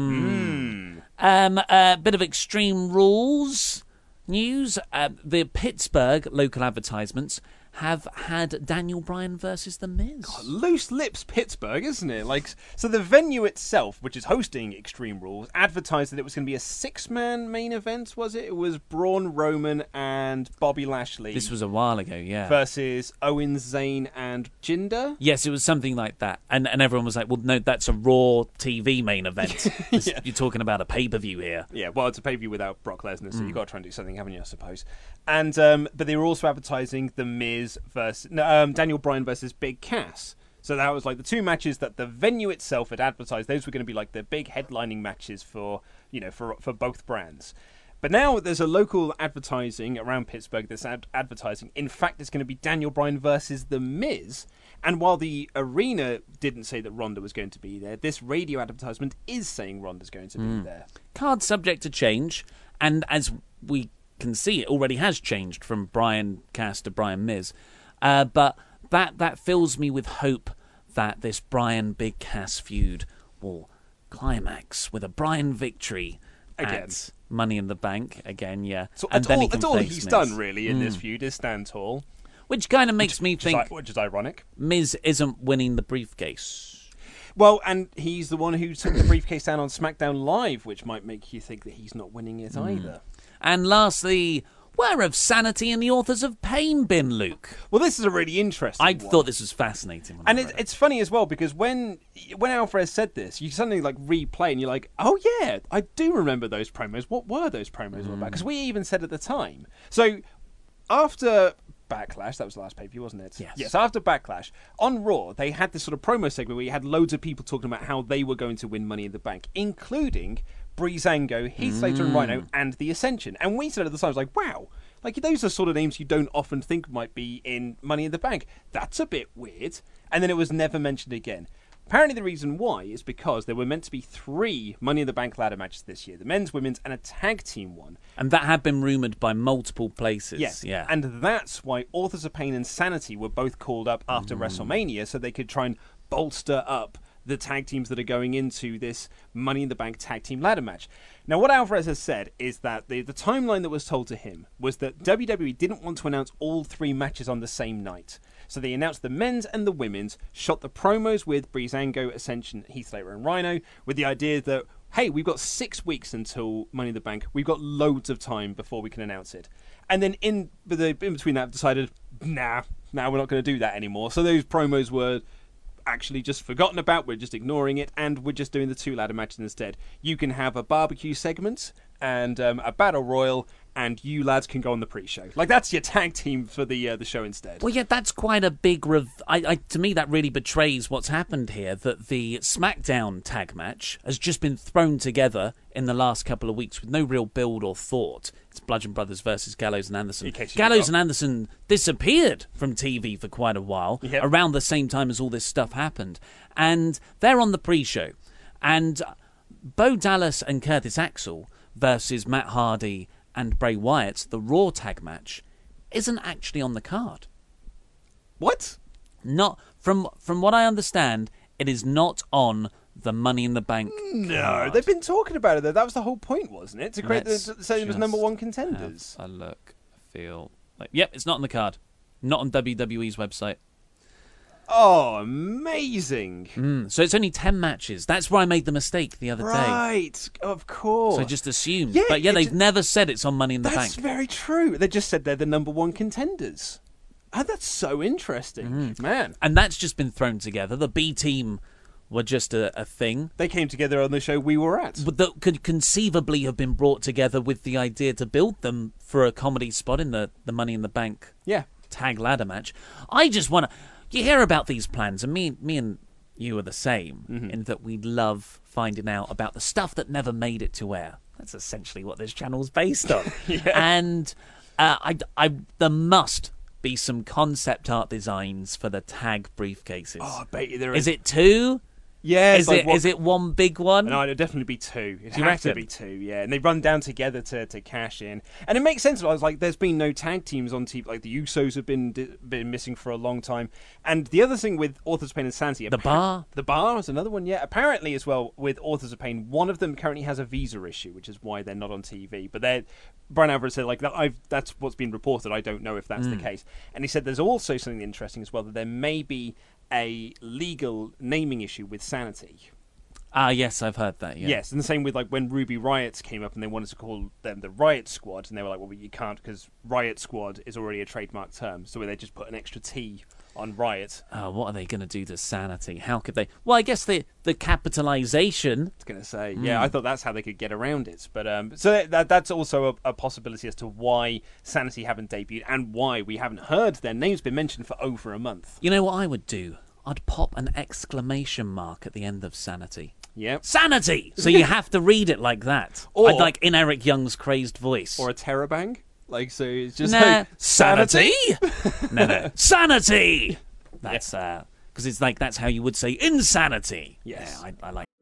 Bit of Extreme Rules news. The Pittsburgh local advertisements have had Daniel Bryan versus The Miz. God, loose lips Pittsburgh, isn't it? Like, so the venue itself, which is hosting Extreme Rules, advertised that it was going to be a 6-man main event, was it? It was Braun, Roman, and Bobby Lashley. This was a while ago, yeah. Versus Owens, Zayn, and Jinder? Yes, it was something like that. And everyone was like, well, no, that's a Raw TV main event. Yeah. You're talking about a pay-per-view here. Yeah, well, it's a pay-per-view without Brock Lesnar, so you've got to try and do something, haven't you, I suppose? And but they were also advertising The Miz versus Daniel Bryan versus Big Cass. So that was like the two matches that the venue itself had advertised. Those were going to be like the big headlining matches for both brands. But now there's a local advertising around Pittsburgh that's advertising. In fact, it's going to be Daniel Bryan versus The Miz. And while the arena didn't say that Ronda was going to be there, this radio advertisement is saying Ronda's going to be there. Card subject to change, and as we can see, it already has changed from Bryan Cass to Bryan Miz. But that fills me with hope that this Bryan Big Cass feud will climax with a Bryan victory again. At Money in the Bank again, yeah. So and that's all he's done really in this feud is stand tall, which kind of makes me think, which is ironic. Miz isn't winning the briefcase. Well, and he's the one who took the briefcase down on SmackDown Live, which might make you think that he's not winning it either. And lastly, where have sanity and the authors of Pain been, Luke? Well, this is a really interesting one. thought this was fascinating. And it's funny as well, because when Alvarez said this, you suddenly like replay and you're like, oh yeah, I do remember those promos. What were those promos all about? Because we even said at the time. So after Backlash, that was the last pay-per-view, wasn't it? Yes, after Backlash, on Raw, they had this sort of promo segment where you had loads of people talking about how they were going to win Money in the Bank, including Breezango, Heath Slater and Rhino, and The Ascension. And we said at the time, like, wow, like those are sort of names you don't often think might be in Money in the Bank. That's a bit weird. And then it was never mentioned again. Apparently the reason why is because there were meant to be 3 Money in the Bank ladder matches this year. The men's, women's, and a tag team one. And that had been rumoured by multiple places. Yes, yeah. And that's why Authors of Pain and Sanity were both called up after WrestleMania, so they could try and bolster up the tag teams that are going into this Money in the Bank tag team ladder match. Now, what Alvarez has said is that the timeline that was told to him was that WWE didn't want to announce all 3 matches on the same night. So they announced the men's and the women's, shot the promos with Breezango, Ascension, Heath Slater and Rhino, with the idea that, hey, we've got 6 weeks until Money in the Bank. We've got loads of time before we can announce it. And then in between that, decided, nah, we're not going to do that anymore. So those promos were actually just forgotten about. We're just ignoring it, and we're just doing the 2 ladder matches instead. You can have a barbecue segment and a battle royal and you lads can go on the pre-show. Like, that's your tag team for the show instead. Well, yeah, that's quite a big... to me, that really betrays what's happened here, that the SmackDown tag match has just been thrown together in the last couple of weeks with no real build or thought. It's Bludgeon Brothers versus Gallows and Anderson. Gallows and Anderson disappeared from TV for quite a while, around the same time as all this stuff happened. And they're on the pre-show. And Bo Dallas and Curtis Axel versus Matt Hardy and Bray Wyatt, the Raw tag match, isn't actually on the card. What? Not from what I understand, it is not on the Money in the Bank card. They've been talking about it though. That was the whole point, wasn't it? To create say it was number one contenders. Have a look. Yep, it's not on the card. Not on WWE's website. Oh, amazing. So it's only 10 matches. That's where I made the mistake the other day. Right, of course. So I just assumed. They've never said it's on Money in the Bank. That's very true. They just said they're the number one contenders. Oh, that's so interesting. Man. And that's just been thrown together. The B team were just a thing. They came together on the show we were at. That could conceivably have been brought together with the idea to build them for a comedy spot in the Money in the Bank tag ladder match. I just want to... You hear about these plans, and me and you are the same, in that we love finding out about the stuff that never made it to air. That's essentially what this channel's based on. And there must be some concept art designs for the tag briefcases. Oh, I bet you there is. Is it 2? Yeah. Is it one big one? No, it'll definitely be 2. It has to be 2, yeah. And they run down together to cash in. And it makes sense. I was like, there's been no tag teams on TV. Like, the Usos have been missing for a long time. And the other thing with Authors of Pain and Sanity... The Bar. The Bar is another one, yeah. Apparently, as well, with Authors of Pain, one of them currently has a visa issue, which is why they're not on TV. But Brian Alvarez said, like, that's what's been reported. I don't know if that's the case. And he said there's also something interesting as well, that there may be a legal naming issue with Sanity. Yes, I've heard that, yeah. Yes, and the same with, like, when Ruby Riott came up and they wanted to call them the Riot Squad, and they were like, well, you can't, because Riot Squad is already a trademark term, so they just put an extra T on Riot. What are they going to do to Sanity? How could they... Well, I guess the capitalization... I was going to say, yeah, I thought that's how they could get around it. But so that's also a possibility as to why Sanity haven't debuted and why we haven't heard their names been mentioned for over a month. You know what I would do? I'd pop an exclamation mark at the end of Sanity. Yep. Sanity! So you have to read it like that. Or like in Eric Young's crazed voice. Or a terabang. Like, so it's just like... Sanity? No. Sanity! That's, because it's like, that's how you would say insanity. Yes. Yeah, I like...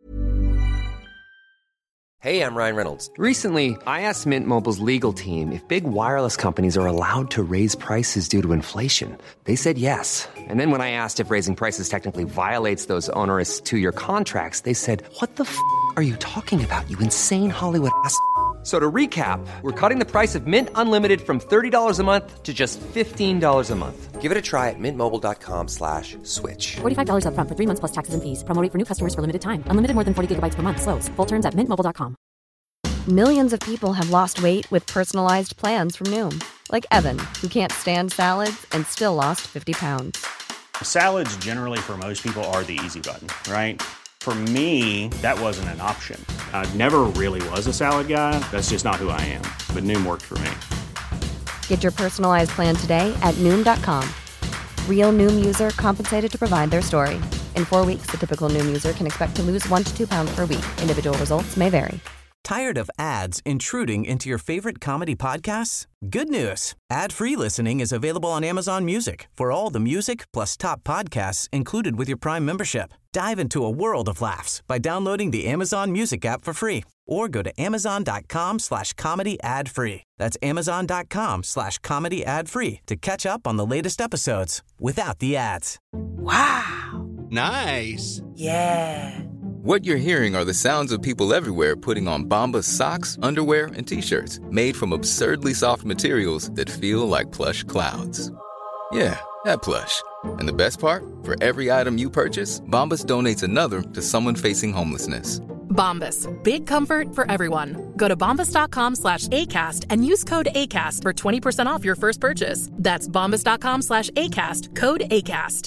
Hey, I'm Ryan Reynolds. Recently, I asked Mint Mobile's legal team if big wireless companies are allowed to raise prices due to inflation. They said yes. And then when I asked if raising prices technically violates those onerous 2-year contracts, they said, what the f*** are you talking about, you insane Hollywood ass f- So to recap, we're cutting the price of Mint Unlimited from $30 a month to just $15 a month. Give it a try at mintmobile.com/switch. $45 up front for 3 months plus taxes and fees. Promo rate for new customers for limited time. Unlimited more than 40 gigabytes per month. Slows full terms at mintmobile.com. Millions of people have lost weight with personalized plans from Noom. Like Evan, who can't stand salads and still lost 50 pounds. Salads generally for most people are the easy button, right? For me, that wasn't an option. I never really was a salad guy. That's just not who I am. But Noom worked for me. Get your personalized plan today at Noom.com. Real Noom user compensated to provide their story. In 4 weeks, the typical Noom user can expect to lose 1 to 2 pounds per week. Individual results may vary. Tired of ads intruding into your favorite comedy podcasts? Good news. Ad-free listening is available on Amazon Music for all the music plus top podcasts included with your Prime membership. Dive into a world of laughs by downloading the Amazon Music app for free or go to amazon.com/comedy ad-free. That's amazon.com/comedy ad-free to catch up on the latest episodes without the ads. Wow. Nice. Yeah. What you're hearing are the sounds of people everywhere putting on Bombas socks, underwear, and T-shirts made from absurdly soft materials that feel like plush clouds. Yeah, that plush. And the best part? For every item you purchase, Bombas donates another to someone facing homelessness. Bombas. Big comfort for everyone. Go to bombas.com/ACAST and use code ACAST for 20% off your first purchase. That's bombas.com/ACAST. Code ACAST.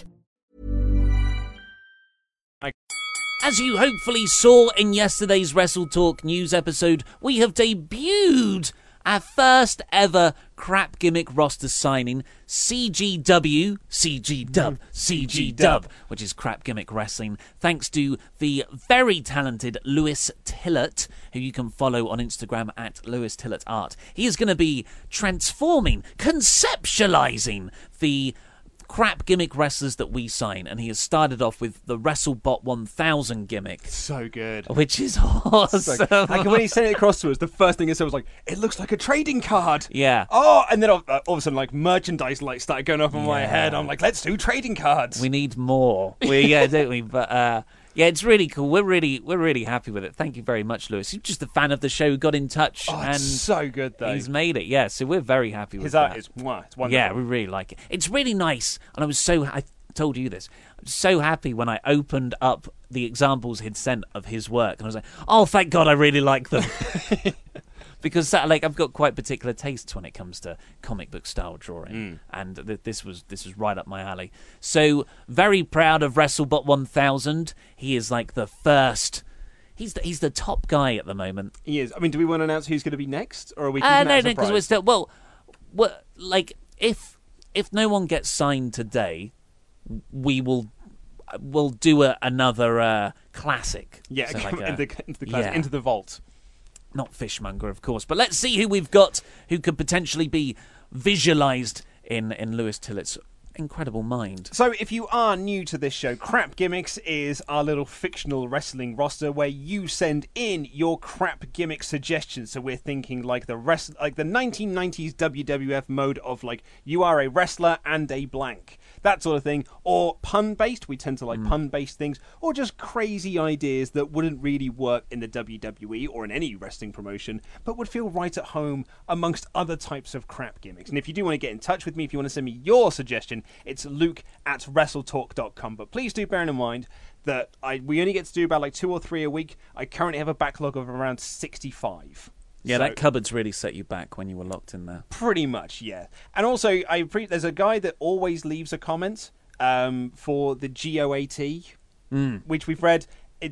As you hopefully saw in yesterday's Wrestle Talk news episode, we have debuted our first ever crap gimmick roster signing, CG Dub, which is crap gimmick wrestling, thanks to the very talented Lewis Tillett, who you can follow on Instagram at Lewis Tillett Art. He is going to be transforming, conceptualizing the crap gimmick wrestlers that we sign, and he has started off with the WrestleBot 1000 gimmick. So good. Which is awesome. Like when he sent it across to us, the first thing I said was like, it looks like a trading card. Yeah. Oh, and then all of a sudden, like, merchandise lights started going off in my head. I'm like, let's do trading cards. We need more. Don't we? But yeah, it's really cool. We're really happy with it. Thank you very much, Lewis. He's just a fan of the show, got in touch. Oh, and it's so good, though. He's made it, yeah. So we're very happy with His that. art is, it's wonderful. Yeah, we really like it. It's really nice. And I told you this. I was so happy when I opened up the examples he'd sent of his work. And I was like, oh, thank God I really like them. Because I've got quite particular tastes when it comes to comic book style drawing, and this was right up my alley. So very proud of WrestleBot 1000. He is like the first. He's the top guy at the moment. He is. I mean, do we want to announce who's going to be next, or are we? No, because we're still if no one gets signed today, we'll do another classic. Yeah, so into the vault. Not Fishmonger, of course, but let's see who we've got who could potentially be visualised in Lewis Tillett's incredible mind. So if you are new to this show, Crap Gimmicks is our little fictional wrestling roster where you send in your crap gimmick suggestions. So we're thinking like the 1990s WWF mode of like you are a wrestler and a blank. That sort of thing, or pun-based, we tend to like pun-based things, or just crazy ideas that wouldn't really work in the WWE or in any wrestling promotion, but would feel right at home amongst other types of crap gimmicks. And if you do want to get in touch with me, if you want to send me your suggestion, it's luke@wrestletalk.com. But please do bear in mind that we only get to do about like 2 or 3 a week. I currently have a backlog of around 65. Yeah, that cupboard's really set you back when you were locked in there. Pretty much, yeah. And also, there's a guy that always leaves a comment for the GOAT, which we've read.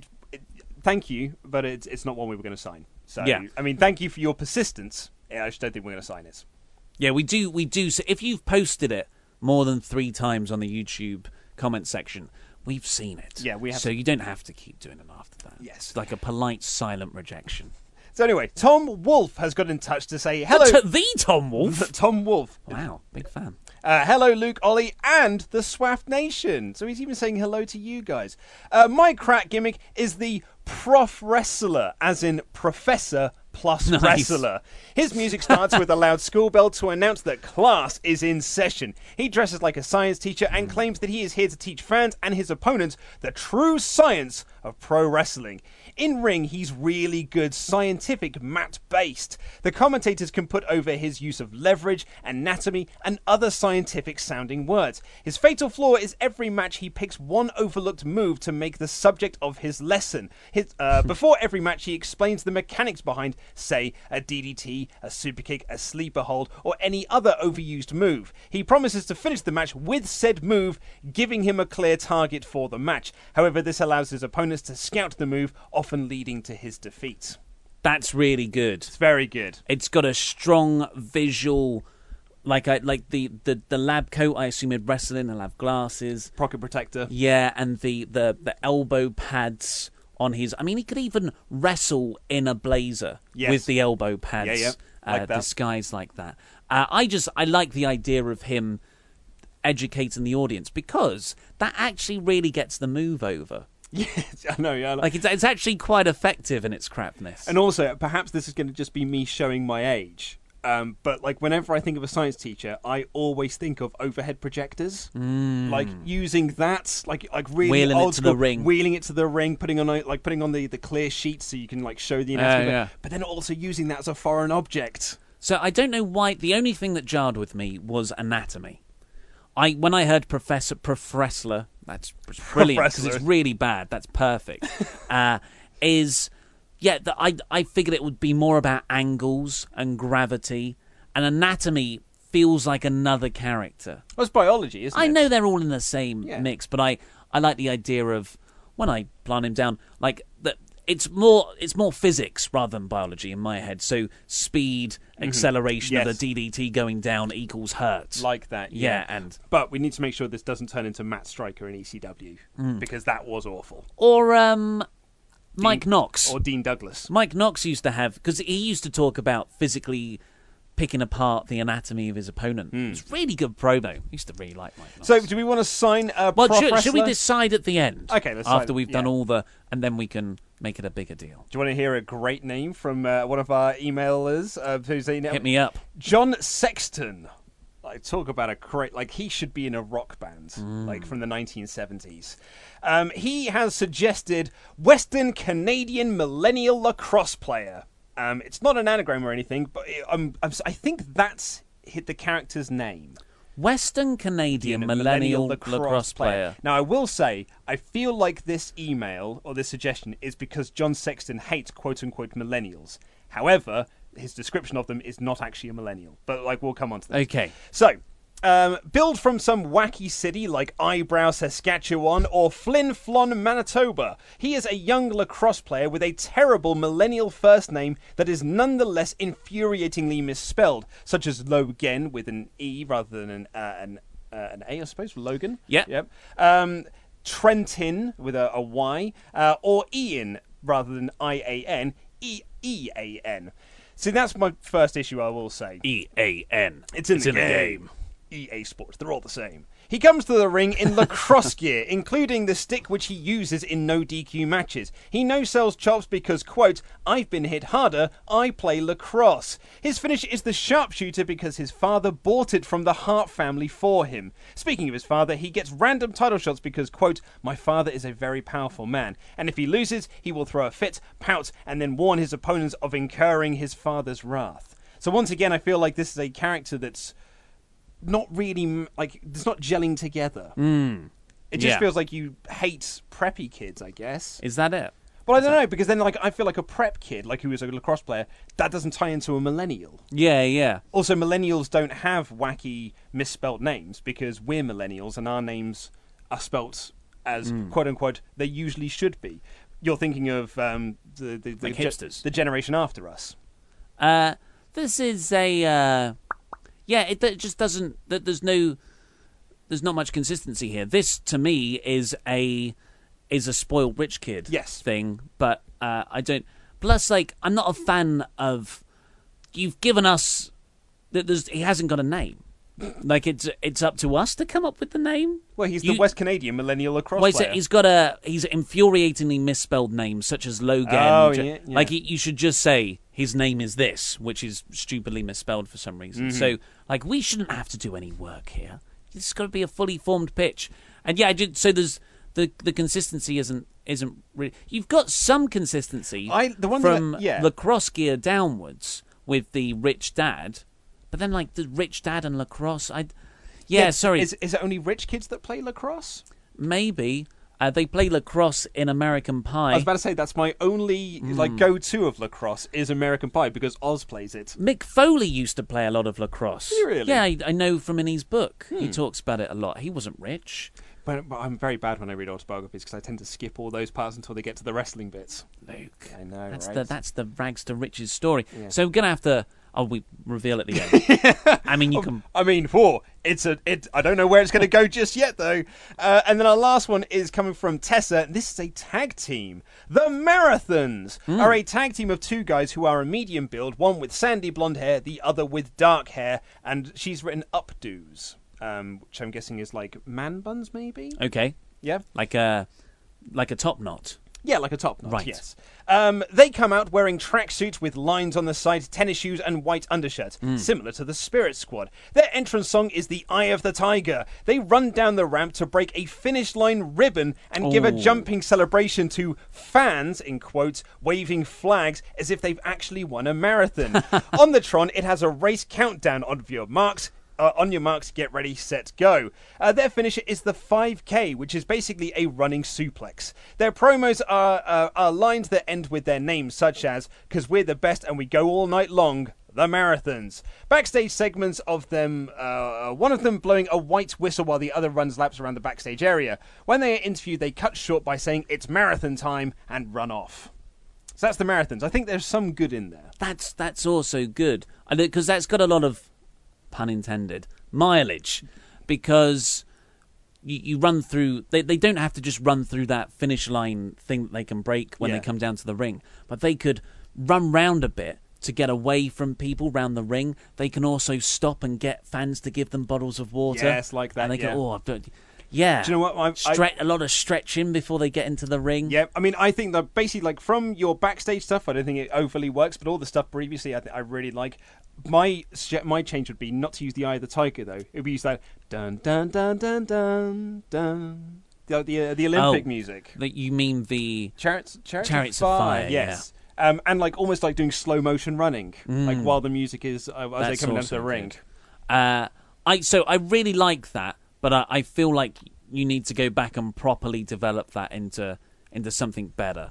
Thank you, but it's not one we were going to sign. So, yeah. I mean, thank you for your persistence. I just don't think we're going to sign it. Yeah, we do. So if you've posted it more than 3 times on the YouTube comment section, we've seen it. Yeah, we have. So you don't have to keep doing it after that. Yes. It's like a polite, silent rejection. So anyway, Tom Wolfe has got in touch to say hello. The Tom Wolfe? Tom Wolfe. Wow, big fan. Hello, Luke, Ollie, and the Swaff Nation. So he's even saying hello to you guys. My crack gimmick is the Prof Wrestler, as in Professor plus Wrestler. His music starts with a loud school bell to announce that class is in session. He dresses like a science teacher and claims that he is here to teach fans and his opponents the true science of pro wrestling. In ring, he's really good, scientific, mat-based. The commentators can put over his use of leverage, anatomy, and other scientific-sounding words. His fatal flaw is every match he picks one overlooked move to make the subject of his lesson. Before every match, he explains the mechanics behind, say, a DDT, a superkick, a sleeper hold, or any other overused move. He promises to finish the match with said move, giving him a clear target for the match. However, this allows his opponents to scout the move, often leading to his defeat. That's really good. It's very good. It's got a strong visual, like the lab coat. I assume he'd wrestle in. He'll have glasses, pocket protector. Yeah, and the elbow pads on his. I mean, he could even wrestle in a blazer with the elbow pads disguised like that. I like the idea of him educating the audience because that actually really gets the move over. Yes, I know. Yeah, like it's actually quite effective in its crapness. And also, perhaps this is going to just be me showing my age. But like whenever I think of a science teacher, I always think of overhead projectors, like using that, like really wheeling old it to school, the ring, wheeling it to the ring, putting on the clear sheets so you can like show the anatomy. But then also using that as a foreign object. So I don't know why. The only thing that jarred with me was anatomy. When I heard Prof Wrestler, that's brilliant because it's really bad. That's perfect. I figured it would be more about angles and gravity, and anatomy feels like another character. Well, it's biology, isn't it? I know they're all in the same mix, but I like the idea of when I plant him down, like that. it's more physics rather than biology in my head. So speed, acceleration of the DDT going down equals hurt. Like that, but we need to make sure this doesn't turn into Matt Stryker in ECW because that was awful. Or Mike Knox. Or Dean Douglas. Mike Knox used to have, because he used to talk about physically picking apart the anatomy of his opponent. It was really good promo. I used to really like Mike Knox. So, do we want to sign a prof wrestler? Should we decide at the end? Okay, let's after we've done all the, and then we can make it a bigger deal. Do you want to hear a great name from one of our emailers? Who's Hit me up. John Sexton. Like, talk about a great... Like, he should be in a rock band, like, from the 1970s. He has suggested Western Canadian millennial lacrosse player. It's not an anagram or anything, but I think that's the character's name. Western Canadian millennial lacrosse player. Now, I will say, I feel like this email, or this suggestion, is because John Sexton hates quote-unquote millennials. However, his description of them is not actually a millennial. But, like, we'll come on to that. Okay. So, build from some wacky city like Eyebrow, Saskatchewan, or Flin Flon, Manitoba. He is a young lacrosse player with a terrible millennial first name that is nonetheless infuriatingly misspelled, such as Logan with an E rather than an A, I suppose, Logan. Yeah. Yep. Trentin with a Y, or Ian rather than I-A-N, E-A-N. See, that's my first issue, I will say. E-A-N. It's in the game. EA Sports, they're all the same. He comes to the ring in lacrosse gear, including the stick which he uses in no DQ matches. He no-sells chops because, quote, I've been hit harder, I play lacrosse. His finish is the sharpshooter because his father bought it from the Hart family for him. Speaking of his father, he gets random title shots because, quote, my father is a very powerful man, and if he loses, he will throw a fit, pout, and then warn his opponents of incurring his father's wrath. So once again, I feel like this is a character that's not really, like, it's not gelling together. It just feels like you hate preppy kids, I guess. Is that it? Well, I don't know, because then, like, I feel like a prep kid, like, who is a lacrosse player, that doesn't tie into a millennial. Yeah. Also, millennials don't have wacky misspelt names, because we're millennials, and our names are spelt as, quote-unquote, they usually should be. You're thinking of like hipsters. The generation after us. This is a... it just doesn't... There's not much consistency here. This, to me, is a spoiled rich kid thing, but I don't... Plus, like, I'm not a fan of... You've given us... He hasn't got a name. Like, it's up to us to come up with the name. Well, he's the West Canadian millennial lacrosse player. He's got he's infuriatingly misspelled names, such as Logan. Oh, yeah. Like, you should just say, his name is this, which is stupidly misspelled for some reason. So, like, we shouldn't have to do any work here. It's got to be a fully formed pitch. And so there's the consistency isn't really... You've got some consistency from lacrosse gear downwards with the rich dad, but then, like, the rich dad and lacrosse... sorry. Is it only rich kids that play lacrosse? Maybe. They play lacrosse in American Pie. I was about to say, that's my only go-to of lacrosse is American Pie, because Oz plays it. Mick Foley used to play a lot of lacrosse. Really? Yeah, I know from in his book. He talks about it a lot. He wasn't rich. But I'm very bad when I read autobiographies because I tend to skip all those parts until they get to the wrestling bits. Luke. I know, That's the rags to riches story. Yeah. So we're going to have to... we reveal at the end. I mean, you can... I don't know where it's going to go just yet, though. And then our last one is coming from Tessa. This is a tag team. The Marathons are a tag team of two guys who are a medium build, one with sandy blonde hair, the other with dark hair, and she's written updos, which I'm guessing is like man buns, maybe? Okay. Yeah. Like a top knot. Yeah, like a top knot, right. Yes. They come out wearing tracksuits with lines on the side, tennis shoes, and white undershirts, similar to the Spirit Squad. Their entrance song is The Eye of the Tiger. They run down the ramp to break a finish line ribbon and give a jumping celebration to fans, in quotes, waving flags as if they've actually won a marathon. On the Tron, it has a race countdown on your marks. On your marks, get ready, set, go. Their finisher is the 5K, which is basically a running suplex. Their promos are lines that end with their names, such as, 'cause we're the best and we go all night long, the Marathons. Backstage segments of them, one of them blowing a white whistle while the other runs laps around the backstage area. When they are interviewed, they cut short by saying, it's marathon time, and run off. So that's the marathons. I think there's some good in there. That's also good, because that's got a lot of, pun intended, mileage, because you run through. They don't have to just run through that finish line thing that they can break when they come down to the ring, but they could run round a bit to get away from people round the ring. They can also stop and get fans to give them bottles of water. Yes, like that. And they go, yeah. Do you know what? A lot of stretching before they get into the ring. Yeah, I mean, I think that basically, like, from your backstage stuff, I don't think it overly works, but all the stuff previously, I really like. My change would be not to use the Eye of the Tiger, though. It would be use that dun dun dun dun dun dun. The Olympic music. You mean the Chariots of Fire? Yes. Yeah. And like almost like doing slow motion running, like while the music is as they come down to the ring. I really like that, but I feel like you need to go back and properly develop that into something better.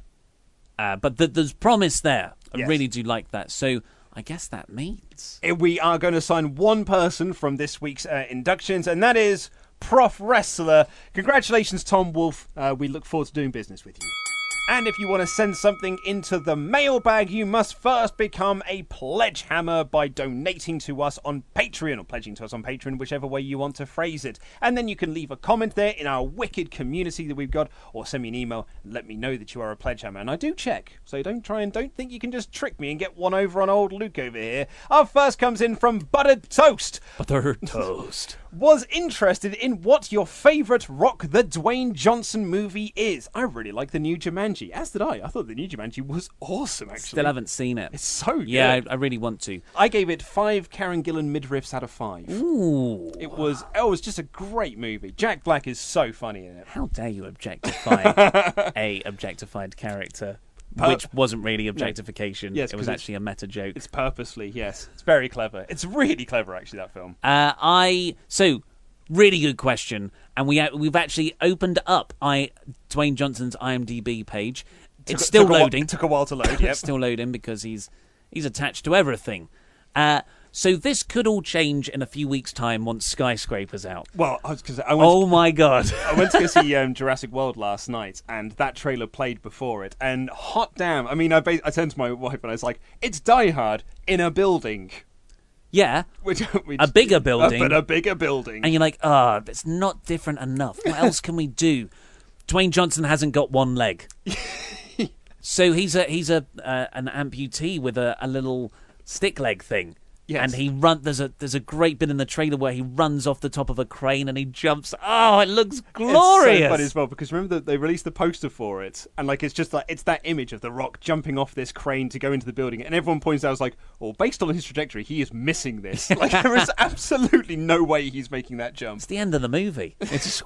But there's promise there. I really do like that. So I guess that means we are going to sign one person from this week's inductions, and that is Prof Wrestler. Congratulations, Tom Wolfe. We look forward to doing business with you. And if you want to send something into the mailbag, you must first become a pledge hammer by donating to us on Patreon, or pledging to us on Patreon, whichever way you want to phrase it. And then you can leave a comment there in our wicked community that we've got, or send me an email and let me know that you are a pledge hammer. And I do check, so don't think you can just trick me and get one over on old Luke over here. Our first comes in from Buttered Toast. Buttered Toast. Was interested in what your favourite Rock the Dwayne Johnson movie is. I really like the new Jumanji, as did I. I thought the new Jumanji was awesome, actually. Still haven't seen it. It's so good. Yeah, I really want to. I gave it 5 Karen Gillan midriffs out of 5. Ooh. It was just a great movie. Jack Black is so funny in it. How dare you objectify a objectified character? Which wasn't really objectification. Yes, it was actually a meta joke. It's purposely, yes. It's very clever. It's really clever, actually, that film. So, really good question. And we've actually opened up Dwayne Johnson's IMDb page. It's still loading. It took a while to load, yep. It's still loading because he's attached to everything. So this could all change in a few weeks' time once Skyscraper's out. Well, my God. I went to go see Jurassic World last night, and that trailer played before it. And hot damn, I mean, I turned to my wife and I was like, it's Die Hard in a building. Yeah, a bigger building. But a bigger building. And you're like, it's not different enough. What else can we do? Dwayne Johnson hasn't got one leg. So he's an amputee with a little stick leg thing. Yes. And there's a great bit in the trailer where he runs off the top of a crane and he jumps. Oh, it looks glorious! It's so funny as well, because remember that they released the poster for it, and like it's just like it's that image of The Rock jumping off this crane to go into the building, and everyone points out, I was like, well, based on his trajectory, he is missing this. Like there is absolutely no way he's making that jump. It's the end of the movie. It's just...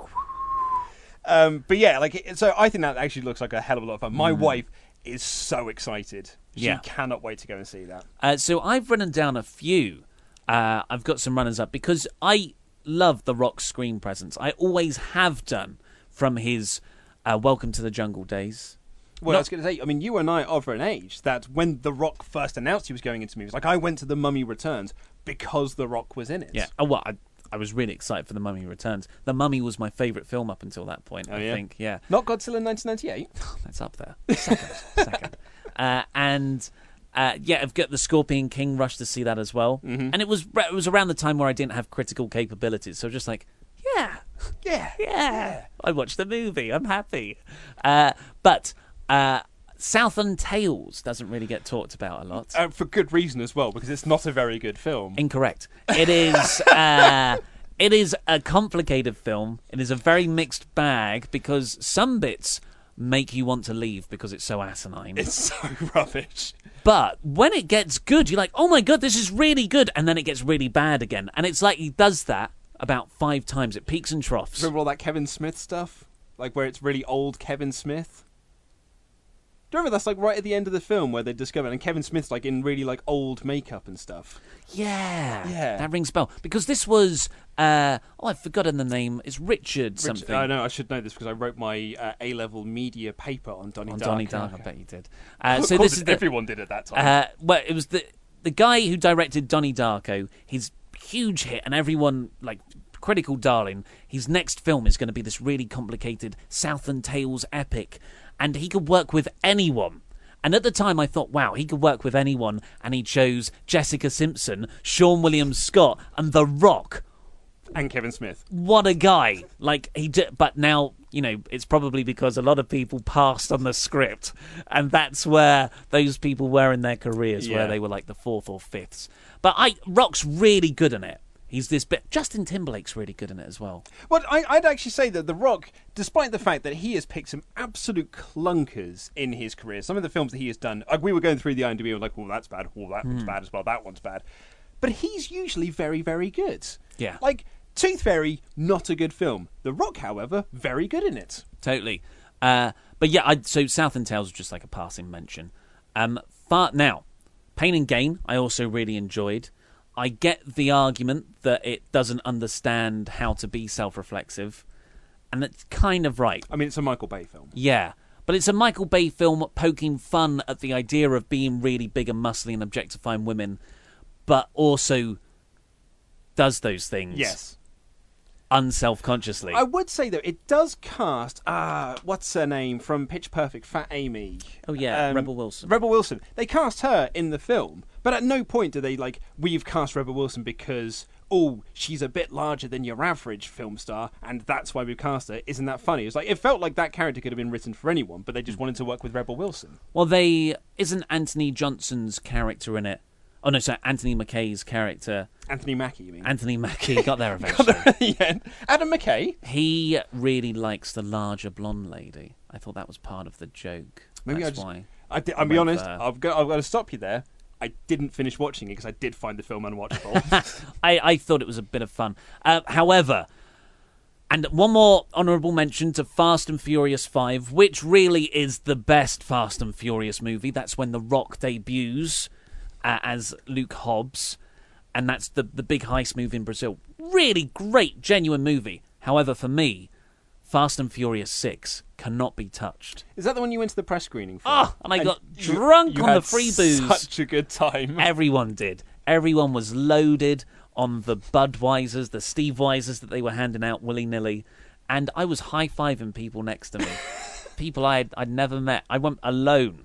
but yeah, so I think that actually looks like a hell of a lot of fun. My wife is so excited. She cannot wait to go and see that. So I've written down a few. I've got some runners up because I love The Rock's screen presence. I always have done from his Welcome to the Jungle days. Well, I was going to say, I mean, you and I are of an age that when The Rock first announced he was going into movies, like I went to The Mummy Returns because The Rock was in it. Yeah. Oh, well, I was really excited for The Mummy Returns. The Mummy was my favourite film up until that point, I think. Yeah. Not Godzilla 1998? That's up there. Second. I've got The Scorpion King, rushed to see that as well. Mm-hmm. And it was around the time where I didn't have critical capabilities, so just like, yeah. I watched the movie, I'm happy. But Southland Tales doesn't really get talked about a lot. For good reason as well, because it's not a very good film. Incorrect. It is... it is a complicated film. It is a very mixed bag because some bits make you want to leave because it's so asinine. It's so rubbish. But when it gets good, you're like, oh my God, this is really good. And then it gets really bad again. And it's like he does that about 5 times. It peaks and troughs. Remember all that Kevin Smith stuff? Like where it's really old Kevin Smith? Do you remember that's like right at the end of the film where they discover, and Kevin Smith's like in really like old makeup and stuff. Yeah. That rings a bell. Because this was, I've forgotten the name. It's Richard something. I know, I should know this because I wrote my A-level media paper on Donnie Darko. Donnie Darko, I bet you did. So this is everyone did at that time. Well, it was the guy who directed Donnie Darko, his huge hit, and everyone, like, critical darling. His next film is going to be this really complicated Southland Tales epic. And he could work with anyone. And at the time, I thought, wow, he could work with anyone. And he chose Jessica Simpson, Sean William Scott, and The Rock. And Kevin Smith. What a guy. But now, it's probably because a lot of people passed on the script. And that's where those people were in their careers, where they were like the fourth or fifths. But Rock's really good in it. He's this bit. Justin Timberlake's really good in it as well. Well, I'd actually say that The Rock, despite the fact that he has picked some absolute clunkers in his career, some of the films that he has done, like we were going through the IMDb, we were like, oh, that's bad, oh, that one's bad as well, that one's bad. But he's usually very, very good. Yeah. Like, Tooth Fairy, not a good film. The Rock, however, very good in it. Totally. But yeah, so Southland Tales was just like a passing mention. Now, Pain and Gain, I also really enjoyed. I get the argument that it doesn't understand how to be self-reflexive, and that's kind of right. I mean, it's a Michael Bay film. Yeah, but it's a Michael Bay film poking fun at the idea of being really big and muscly and objectifying women, but also does those things. Yes. Unself-consciously. I would say, though, it does cast, what's her name from Pitch Perfect, Fat Amy? Oh, yeah, Rebel Wilson. Rebel Wilson. They cast her in the film, but at no point do they, we've cast Rebel Wilson because, she's a bit larger than your average film star, and that's why we've cast her. Isn't that funny? It's like, it felt like that character could have been written for anyone, but they just wanted to work with Rebel Wilson. Well, isn't Anthony Johnson's character in it? Oh, no, sorry, Anthony McKay's character. Anthony Mackie, you mean? Anthony Mackie got there eventually. Yeah. Adam McKay. He really likes the larger blonde lady. I thought that was part of the joke. Maybe That's why. I'll be honest, I've got to stop you there. I didn't finish watching it because I did find the film unwatchable. I thought it was a bit of fun. However, and one more honourable mention to Fast and Furious 5, which really is the best Fast and Furious movie. That's when The Rock debuts as Luke Hobbs, and that's the big heist movie in Brazil. Really great, genuine movie. However, for me, Fast and Furious 6 cannot be touched. Is that the one you went to the press screening for? And I got drunk on the free booze. Such a good time. Everyone did. Everyone was loaded on the Budweisers, the Steve Weisers that they were handing out willy-nilly, and I was high-fiving people next to me. People I'd never met. I went alone.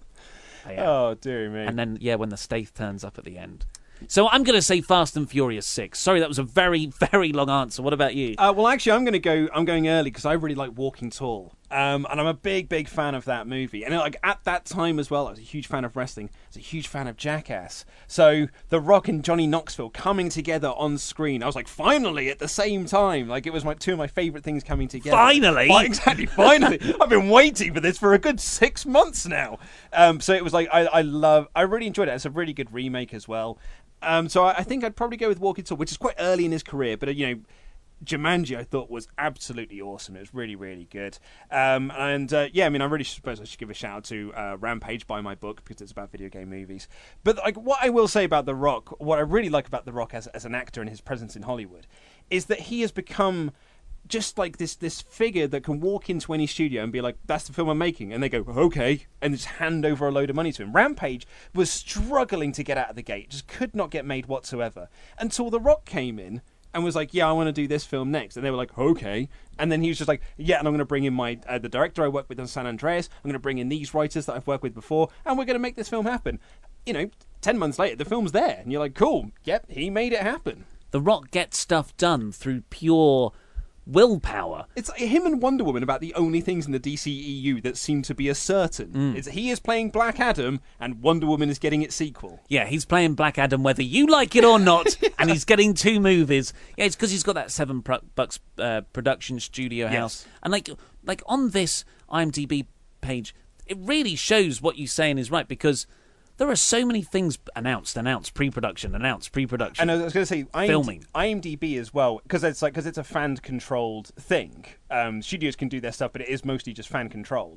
Oh, dear me. And then, when the Staith turns up at the end. So I'm going to say Fast and Furious 6. Sorry, that was a very, very long answer. What about you? Well, actually, I'm going early because I really like Walking Tall. And I'm a big, big fan of that movie. And at that time as well, I was a huge fan of wrestling. I was a huge fan of Jackass. So The Rock and Johnny Knoxville coming together on screen, I was like, finally, at the same time. It was two of my favourite things coming together. Finally? Exactly, finally. I've been waiting for this for a good 6 months now. So it was I really enjoyed it. It's a really good remake as well. So I think I'd probably go with Walking Tall, which is quite early in his career, but Jumanji I thought was absolutely awesome. It was really, really good. I really suppose I should give a shout out to Rampage, buy my book, because it's about video game movies. But what I will say about The Rock, what I really like about The Rock as an actor and his presence in Hollywood, is that he has become just this figure that can walk into any studio and be like, that's the film I'm making, and they go, okay, and just hand over a load of money to him. Rampage was struggling to get out of the gate, just could not get made whatsoever, until The Rock came in and was like, yeah, I want to do this film next, and they were like, okay, and then he was just like, yeah, and I'm going to bring in my the director I worked with on San Andreas, I'm going to bring in these writers that I've worked with before, and we're going to make this film happen. 10 months later, the film's there, and you're like, cool, yep, he made it happen. The Rock gets stuff done through pure willpower. It's him and Wonder Woman about the only things in the DCEU that seem to be a certain. He is playing Black Adam and Wonder Woman is getting its sequel. Yeah, he's playing Black Adam whether you like it or not, and he's getting 2 movies. Yeah, it's because he's got that $7 production studio house. Yes. And on this IMDb page, it really shows what you saying is right, because there are so many things announced, pre-production. And I was going to say, filming, IMDb as well, because it's a fan-controlled thing. Studios can do their stuff, but it is mostly just fan-controlled.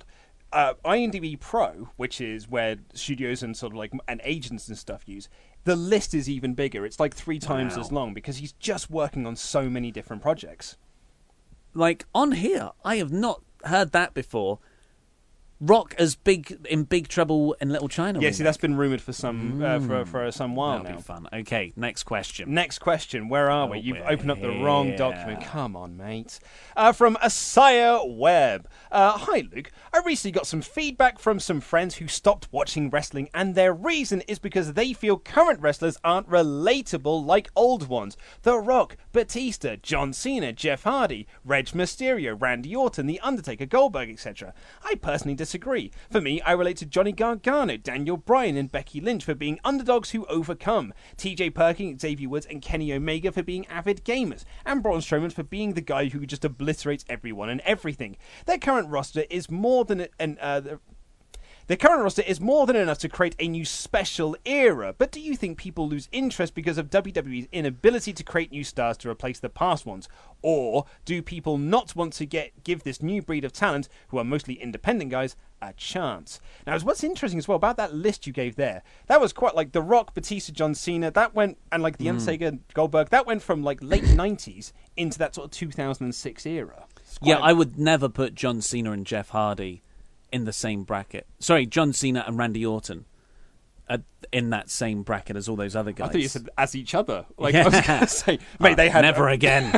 IMDb Pro, which is where studios and and agents and stuff use, the list is even bigger. It's 3 times as long because he's just working on so many different projects. On here, I have not heard that before. Rock as in Big Trouble in Little China. Yeah, see, that's been rumoured for some for some while That'll now. Be fun. Okay, next question. Next question. Where are we? You've opened up the wrong here. document. Come on, mate. From Asaya Webb. Hi, Luke. I recently got some feedback from some friends who stopped watching wrestling, and their reason is because they feel current wrestlers aren't relatable like old ones. The Rock, Batista, John Cena, Jeff Hardy, Reg Mysterio, Randy Orton, The Undertaker, Goldberg, etc. I personally disagree. For me, I relate to Johnny Gargano, Daniel Bryan, and Becky Lynch for being underdogs who overcome, TJ Perkins, Xavier Woods, and Kenny Omega for being avid gamers, and Braun Strowman for being the guy who just obliterates everyone and everything. Their current roster is more than the current roster is more than enough to create a new special era, but do you think people lose interest because of WWE's inability to create new stars to replace the past ones? Or do people not want to give this new breed of talent, who are mostly independent guys, a chance? Now, what's interesting as well about that list you gave there, that was quite like The Rock, Batista, John Cena, that went, and like The Undertaker, Goldberg, that went from like late 90s into that sort of 2006 era. Yeah, I would never put John Cena and Jeff Hardy in the same bracket. Sorry, John Cena and Randy Orton in that same bracket as all those other guys. I thought you said as each other. Like, yeah. I was going to say, mate, they had... Never again.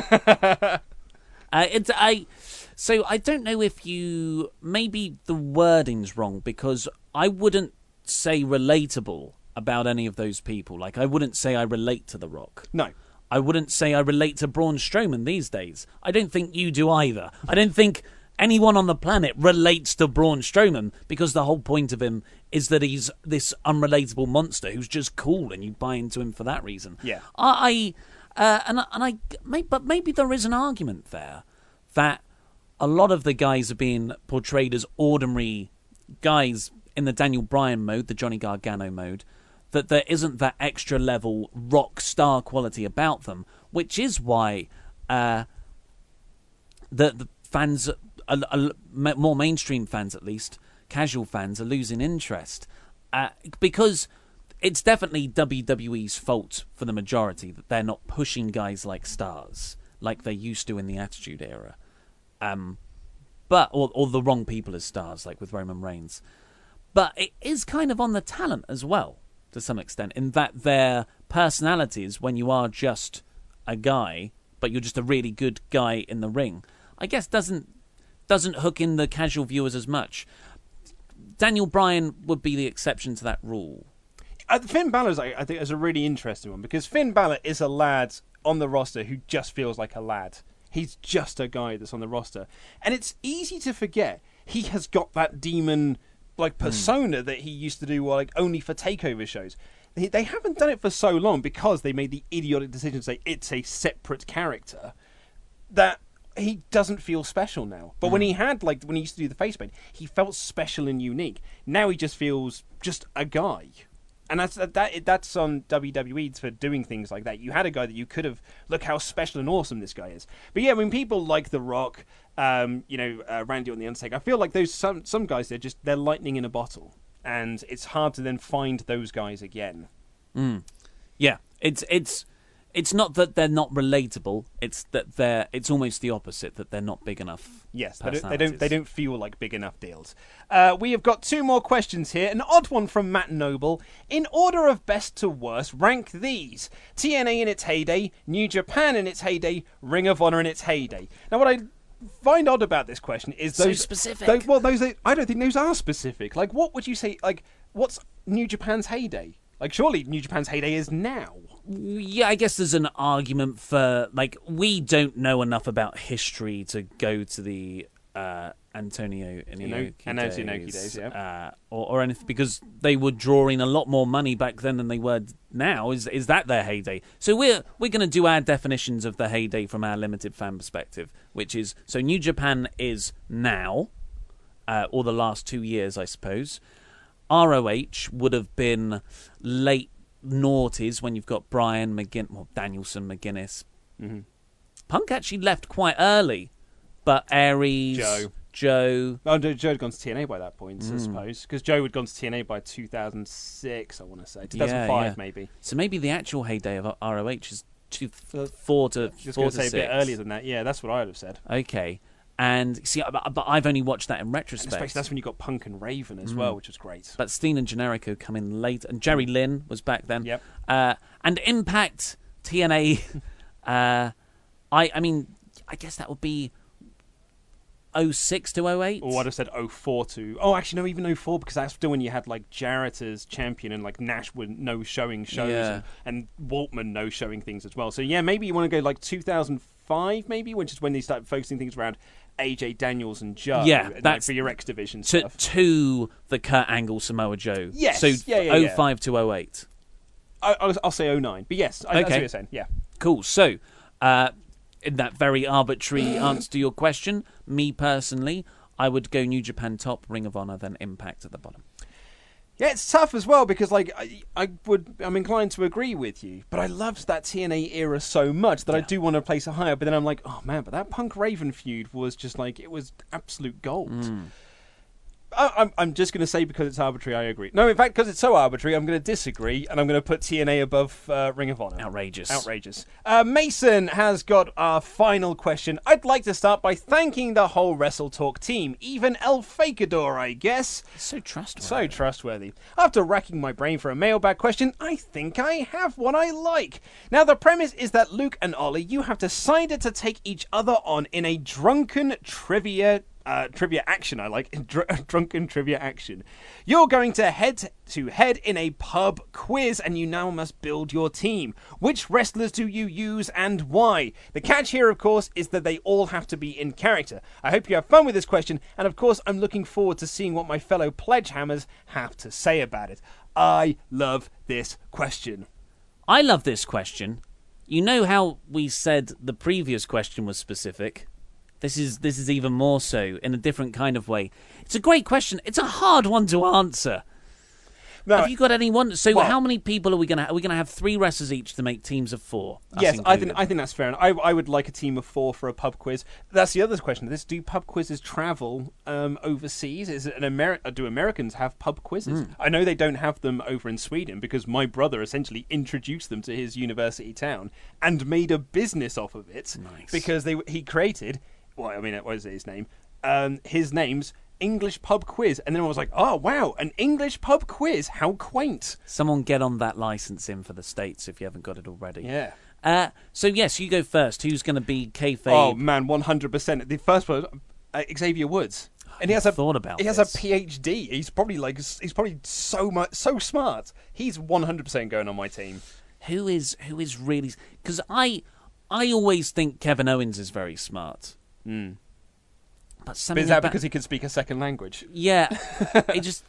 So I don't know if you... Maybe the wording's wrong, because I wouldn't say relatable about any of those people. Like, I wouldn't say I relate to The Rock. No. I wouldn't say I relate to Braun Strowman these days. I don't think you do either. I don't think anyone on the planet relates to Braun Strowman, because the whole point of him is that he's this unrelatable monster who's just cool, and you buy into him for that reason. Yeah. But maybe there is an argument there that a lot of the guys are being portrayed as ordinary guys in the Daniel Bryan mode, the Johnny Gargano mode, that there isn't that extra level rock star quality about them, which is why the fans, more mainstream fans at least, casual fans, are losing interest. Because it's definitely WWE's fault for the majority that they're not pushing guys like stars like they used to in the Attitude Era. Or the wrong people as stars, like with Roman Reigns. But it is kind of on the talent as well, to some extent, in that their personalities, when you are just a guy, but you're just a really good guy in the ring, I guess doesn't hook in the casual viewers as much. Daniel Bryan would be the exception to that rule. Finn Balor, I think, is a really interesting one, because Finn Balor is a lad on the roster who just feels like a lad. He's just a guy that's on the roster. And it's easy to forget he has got that demon persona that he used to do only for takeover shows. They haven't done it for so long because they made the idiotic decision to say it's a separate character, that he doesn't feel special now. But when he used to do the face paint, he felt special and unique. Now he just feels just a guy. And that's on WWE for doing things like that. You had a guy that you could have, look how special and awesome this guy is. But yeah, when people like The Rock, Randy Orton, The Undertaker, I feel like those some guys, they're lightning in a bottle, and it's hard to then find those guys again. Yeah, it's not that they're not relatable. It's that it's almost the opposite, that they're not big enough. Yes, they don't feel like big enough deals. We have got two more questions here. An odd one from Matt Noble. In order of best to worst, rank these: TNA in its heyday, New Japan in its heyday, Ring of Honor in its heyday. Now, what I find odd about this question is those specific. I don't think those are specific. Like, what would you say? Like, what's New Japan's heyday? Like, surely New Japan's heyday is now. Yeah, I guess there's an argument for, we don't know enough about history to go to the Antonio Inoki days, yeah. Or anything, because they were drawing a lot more money back then than they were now. Is that their heyday? So we're going to do our definitions of the heyday from our limited fan perspective, which is, so New Japan is now, or the last 2 years, I suppose. ROH would have been late noughties when you've got Bryan, Danielson, McGuinness. Mm-hmm. Punk actually left quite early, but Aries, Joe. Oh, Joe had gone to TNA by that point, I suppose, because Joe had gone to TNA by 2006. I want to say 2005, maybe. So maybe the actual heyday of ROH is 4 to just 4 going to to say 6. a bit earlier than that. Yeah, that's what I would have said. Okay. And see, but I've only watched that in retrospect. And especially that's when you got Punk and Raven as well, which was great. But Steen and Generico come in late, and Jerry Lynn was back then. Yep. And Impact, TNA. I mean, I guess that would be 06 to 08. Or I'd have said 04 to... Oh, actually, no, even 04, because that's still when you had, like, Jarrett as champion and, like, Nash were no-showing shows and Waltman no-showing things as well. So, yeah, maybe you want to go, like, 2005, maybe, which is when they started focusing things around AJ Daniels and Joe. Yeah, and, that's... for your X Division stuff. To the Kurt Angle Samoa Joe. Yes. So, yeah. 05 to 08. I'll say 09. But, yes, I see what you're saying, yeah. Cool. So, in that very arbitrary answer to your question, me personally, I would go New Japan top, Ring of Honor, then Impact at the bottom. Yeah, it's tough as well because, like, I'm inclined to agree with you, but I loved that TNA era so much that I do want to place it higher. But then I'm like, oh man, but that Punk Raven feud was just like it was absolute gold. I'm just going to say because it's arbitrary, I agree. No, in fact, because it's so arbitrary, I'm going to disagree, and I'm going to put TNA above Ring of Honor. Outrageous. Mason has got our final question. I'd like to start by thanking the whole Wrestle Talk team, even El Fakador, I guess. So trustworthy. After racking my brain for a mailbag question, I think I have one I like. Now, the premise is that Luke and Ollie, you have decided to take each other on in a drunken trivia action. I like drunken trivia action. You're going to head in a pub quiz, and you now must build your team. Which wrestlers do you use and why? The catch here, of course, is that they all have to be in character. I hope you have fun with this question, and of course, I'm looking forward to seeing what my fellow Pledgehammers have to say about it. I love this question. I love this question. You know how we said the previous question was specific? This is even more so in a different kind of way. It's a great question. It's a hard one to answer. No, have you got anyone? So how many people are we going to have? Are we going to have 3 wrestlers each to make teams of 4? Yes, I think that's fair. I would like a team of 4 for a pub quiz. That's the other question. Do pub quizzes travel overseas? Is it do Americans have pub quizzes? I know they don't have them over in Sweden because my brother essentially introduced them to his university town and made a business off of it. Nice. Because he created... Well, I mean, what is his name? His name's English Pub Quiz. And then I was like, oh, wow, an English pub quiz. How quaint. Someone get on that licensing for the States if you haven't got it already. Yeah. So, yes, you go first. Who's going to be kayfabe? Oh, man, 100%. The first one, Xavier Woods. And he has a PhD. He's probably so smart. He's 100% going on my team. Who is really... Because I always think Kevin Owens is very smart. But is that because he can speak a second language? Yeah, it just.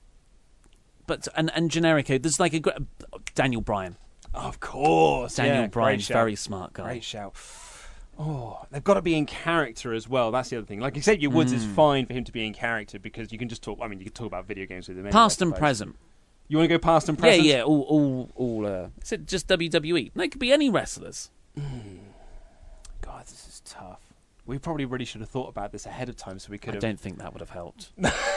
But and Generico, there's like Daniel Bryan. Of course, Daniel Bryan's very smart guy. Great shout. Oh, they've got to be in character as well. That's the other thing. Like Xavier Woods is fine for him to be in character because you can just talk. I mean, you can talk about video games with him. Past and present. You want to go past and present? Yeah. All. Is it just WWE? No, it could be any wrestlers. God, this is tough. We probably really should have thought about this ahead of time so we could have... I don't think that would have helped.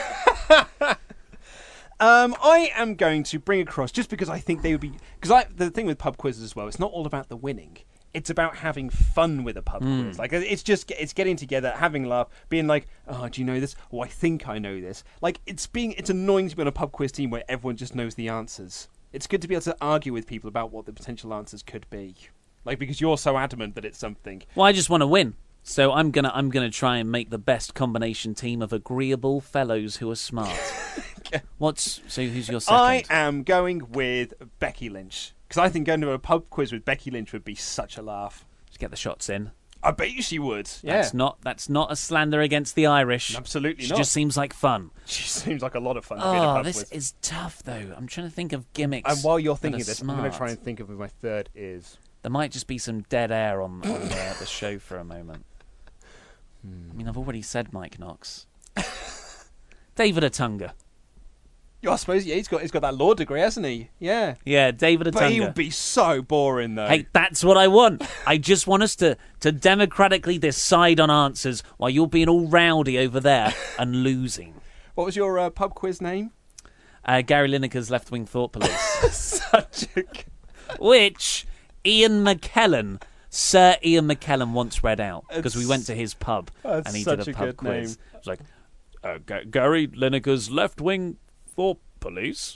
I am going to bring across, just because I think they would be... Because the thing with pub quizzes as well, it's not all about the winning. It's about having fun with a pub quiz. Like, it's getting together, having a laugh, being like, oh, do you know this? Oh, I think I know this. Like, it's annoying to be on a pub quiz team where everyone just knows the answers. It's good to be able to argue with people about what the potential answers could be. Like, because you're so adamant that it's something. Well, I just want to win. So I'm gonna try and make the best combination team of agreeable fellows who are smart. Who's your second? I am going with Becky Lynch because I think going to a pub quiz with Becky Lynch would be such a laugh. Just get the shots in. I bet you she would. Yeah. That's not a slander against the Irish. Absolutely not. She just seems like fun. She seems like a lot of fun. Oh, this is tough though. I'm trying to think of gimmicks. And while you're thinking of this, smart. I'm going to try and think of who my third is. There might just be some dead air on the show for a moment. I mean, I've already said Mike Knox. David Otunga. I suppose, yeah, he's got that law degree, hasn't he? Yeah. Yeah, David Otunga. But he would be so boring, though. Hey, that's what I want. I just want us to democratically decide on answers while you're being all rowdy over there and losing. What was your pub quiz name? Gary Lineker's Left Wing Thought Police. Such a... Which Ian McKellen Sir Ian McKellen once read out because we went to his pub and he did a pub quiz. Name. It was like, Gary Lineker's left wing for police.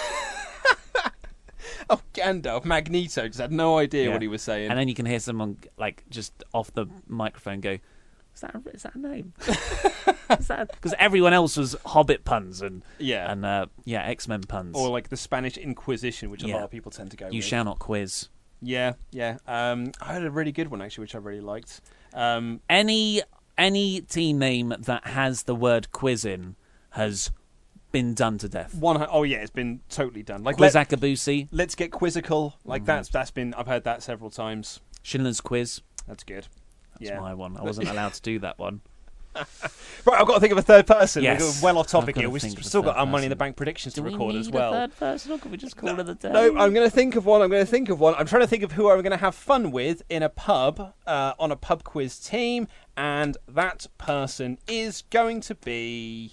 Oh, Gandalf, Magneto, just had no idea what he was saying. And then you can hear someone like just off the microphone go, Is that a name? Because everyone else was Hobbit puns and X-Men puns. Or like the Spanish Inquisition, which a lot of people tend to go You with. shall not quiz. Yeah. I had a really good one, actually, which I really liked. Any team name that has the word quiz in has been done to death. It's been totally done. Like Quizacaboose. Let's get quizzical. Like that's been. I've heard that several times. Schindler's Quiz. That's good. That's my one. I wasn't allowed to do that one. Right, I've got to think of a third person. Yes. We're well off topic here. We've still got our Money in the Bank predictions to record as well. Do we need a third person, or can we just call it a day? No, I'm going to think of one. I'm trying to think of who I'm going to have fun with in a pub, on a pub quiz team, and that person is going to be...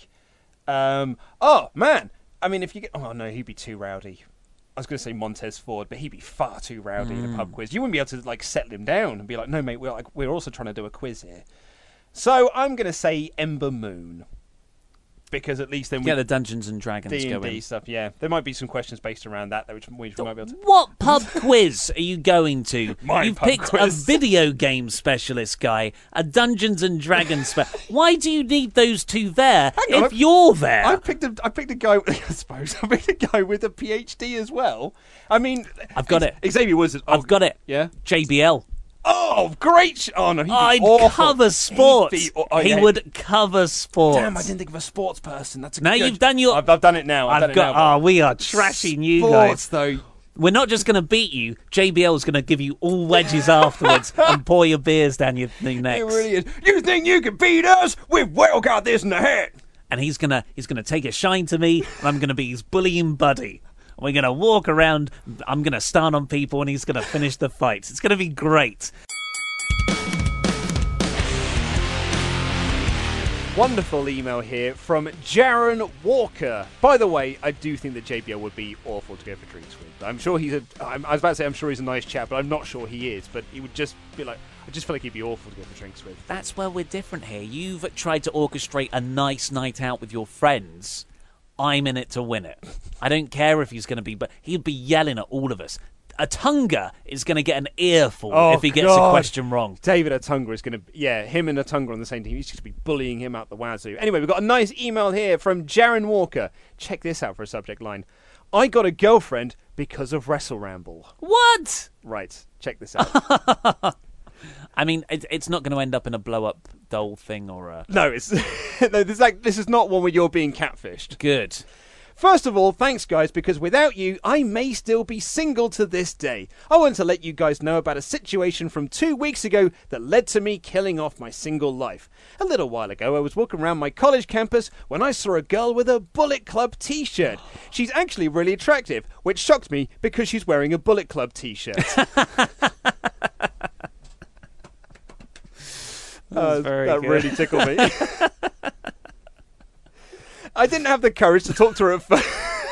oh, man. I mean, if you get... Oh, no, he'd be too rowdy. I was going to say Montez Ford, but he'd be far too rowdy in a pub quiz. You wouldn't be able to like settle him down and be like, no, mate, we're also trying to do a quiz here. So I'm going to say Ember Moon. Because at least then we... Yeah, the Dungeons and Dragons D&D go in. stuff, yeah. There might be some questions based around that, which we might be able to... What pub quiz are you going to? You've pub picked quiz. a video game specialist guy, a Dungeons and Dragons specialist. Why do you need those two there if you're there? I picked a guy, I suppose, I picked a guy with a PhD as well. I mean... I've got it. Xavier Woods. I've got it. Yeah? JBL. Oh, great! Oh no, he'd be I'd awful. cover sports. He yeah. would cover sports. Damn, I didn't think of a sports person. That's a now good... you've done your. I've done it now. We are trashing you Sports, guys. though. We're not just going to beat you. JBL's going to give you all wedges afterwards and pour your beers down your necks. It really is. You think you can beat us? We've well got this in the head. And he's gonna take a shine to me, and I'm gonna be his bullying buddy. We're gonna walk around. I'm gonna stand on people, and he's gonna finish the fights. It's gonna be great. Wonderful email here from Jaron Walker. By the way, I do think that JBL would be awful to go for drinks with. I'm sure I was about to say I'm sure he's a nice chap, but I'm not sure he is. But he would just be like, I just feel like he'd be awful to go for drinks with. That's where we're different here. You've tried to orchestrate a nice night out with your friends. I'm in it to win it. I don't care if he's going to be, but he'd be yelling at all of us. Atunga is going to get an earful if he gets a question wrong. David Atunga is going to... Yeah, him and Atunga on the same team. He's just going to be bullying him out the wazoo. Anyway, we've got a nice email here from Jaron Walker. Check this out for a subject line. I got a girlfriend because of Wrestle Ramble. What? Right, check this out. I mean, it's not going to end up in a blow-up doll thing or a... No, this is not one where you're being catfished. Good. First of all, thanks guys, because without you, I may still be single to this day. I want to let you guys know about a situation from 2 weeks ago that led to me killing off my single life. A little while ago, I was walking around my college campus when I saw a girl with a Bullet Club t-shirt. She's actually really attractive, which shocked me because she's wearing a Bullet Club t-shirt. That really tickled me. I didn't have the courage to talk to her at first.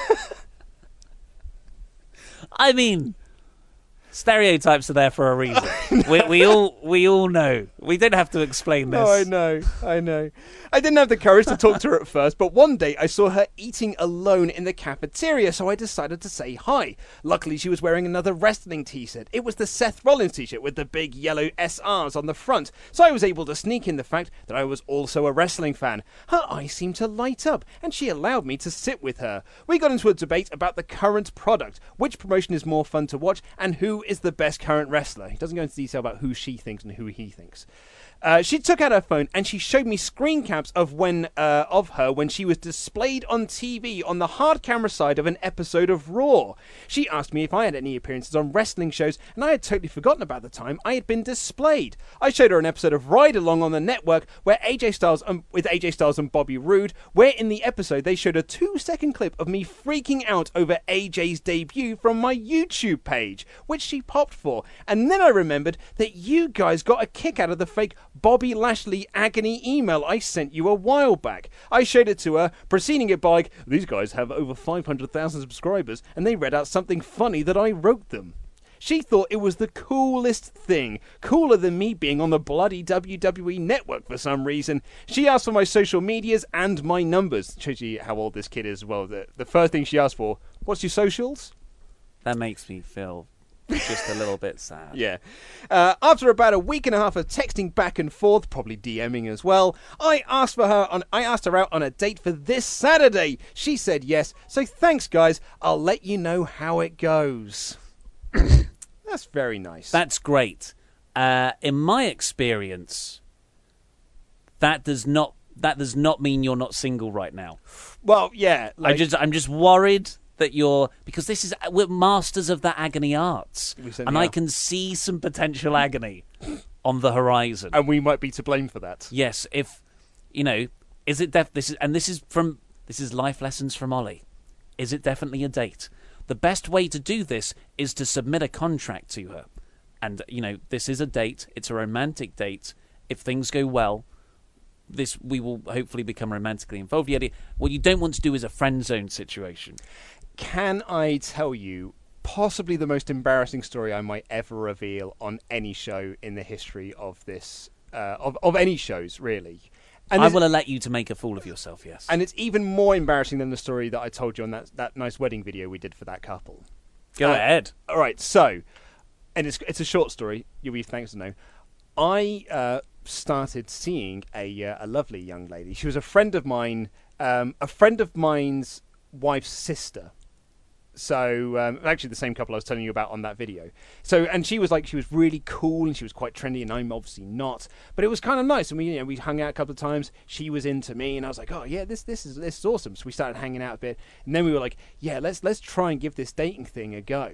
I mean, stereotypes are there for a reason. we all know. We don't have to explain this. No, I know. I didn't have the courage to talk to her at first, but one day I saw her eating alone in the cafeteria, so I decided to say hi. Luckily, she was wearing another wrestling t-shirt. It was the Seth Rollins t-shirt with the big yellow SRs on the front, so I was able to sneak in the fact that I was also a wrestling fan. Her eyes seemed to light up, and she allowed me to sit with her. We got into a debate about the current product, which promotion is more fun to watch, and who is the best current wrestler. He doesn't go into detail about who she thinks and who he thinks. She took out her phone and she showed me screen caps of her when she was displayed on TV on the hard camera side of an episode of Raw. She asked me if I had any appearances on wrestling shows, and I had totally forgotten about the time I had been displayed. I showed her an episode of Ride Along on the network with AJ Styles and Bobby Roode, where in the episode they showed a 2-second clip of me freaking out over AJ's debut from my YouTube page, which she popped for. And then I remembered that you guys got a kick out of the fake Bobby Lashley agony email I sent you a while back. I showed it to her, preceding it by, these guys have over 500,000 subscribers, and they read out something funny that I wrote them. She thought it was the coolest thing, cooler than me being on the bloody WWE network for some reason. She asked for my social medias and my numbers. Shows you how old this kid is as well. The first thing she asked for, what's your socials? That makes me feel just a little bit sad. Yeah. After about a week and a half of texting back and forth, probably DMing as well, I asked her out on a date for this Saturday. She said yes. So thanks, guys. I'll let you know how it goes. That's very nice. That's great. In my experience, that does not mean you're not single right now. Well, yeah. I'm just worried that because we're masters of the agony arts, and I can see some potential agony on the horizon, and we might be to blame for that. Yes, if is it this is life lessons from Ollie. Is it definitely a date? The best way to do this is to submit a contract to her, and this is a date. It's a romantic date. If things go well, we will hopefully become romantically involved. What you don't want to do is a friend zone situation. Can I tell you possibly the most embarrassing story I might ever reveal on any show in the history of this of any shows, really? And I will let you to make a fool of yourself, yes. And it's even more embarrassing than the story that I told you on that nice wedding video we did for that couple. Go ahead. All right, so, and it's a short story. You'll be thanks to know. I started seeing a lovely young lady. She was a friend of mine, a friend of mine's wife's sister. So actually the same couple I was telling you about on that video. So, and she was really cool and she was quite trendy, and I'm obviously not. But it was kind of nice, and we hung out a couple of times. She was into me, and I was like, oh yeah, this is awesome. So we started hanging out a bit, and then we were like, yeah, let's try and give this dating thing a go.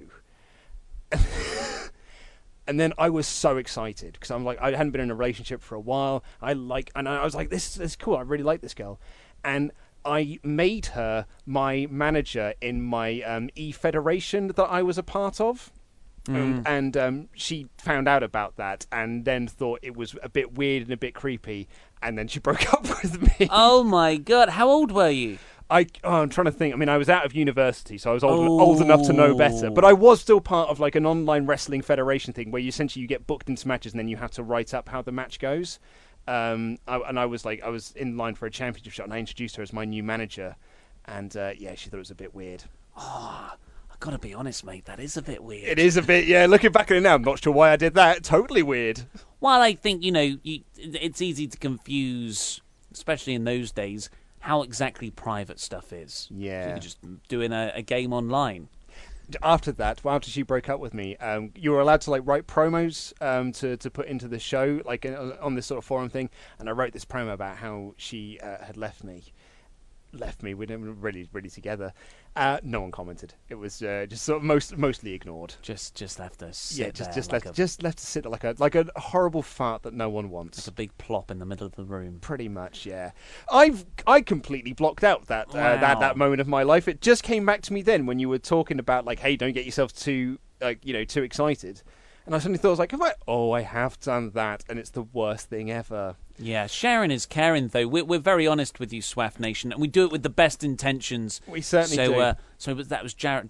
And then I was so excited because I'm like, I hadn't been in a relationship for a while. And I was like, this is cool. I really like this girl, and I made her my manager in my e-federation that I was a part of. And she found out about that and then thought it was a bit weird and a bit creepy, and then she broke up with me. Oh my God, how old were you? I'm trying to think. I mean, I was out of university, so I was old enough to know better. But I was still part of like an online wrestling federation thing where you get booked into matches and then you have to write up how the match goes. I was in line for a championship shot, and I introduced her as my new manager, and she thought it was a bit weird. Oh, I've got to be honest, mate, that is a bit weird. It is a bit, yeah. Looking back at it now, I'm not sure why I did that. Totally weird. Well, I think it's easy to confuse, especially in those days, how exactly private stuff is. Yeah, so you're just doing a game online. After that, after she broke up with me, you were allowed to write promos to put into the show, on this sort of forum thing. And I wrote this promo about how she had left me. We didn't really together. No one commented. It was just sort of mostly ignored. Just left us. Yeah, just left to sit like a horrible fart that no one wants. Like a big plop in the middle of the room. Pretty much, yeah. I completely blocked out that moment of my life. It just came back to me then when you were talking about hey, don't get yourself too too excited. And I suddenly thought, I have done that, and it's the worst thing ever. Yeah, sharing is caring, though. We're very honest with you, Swaff Nation, and we do it with the best intentions. We certainly do. So that was Jared.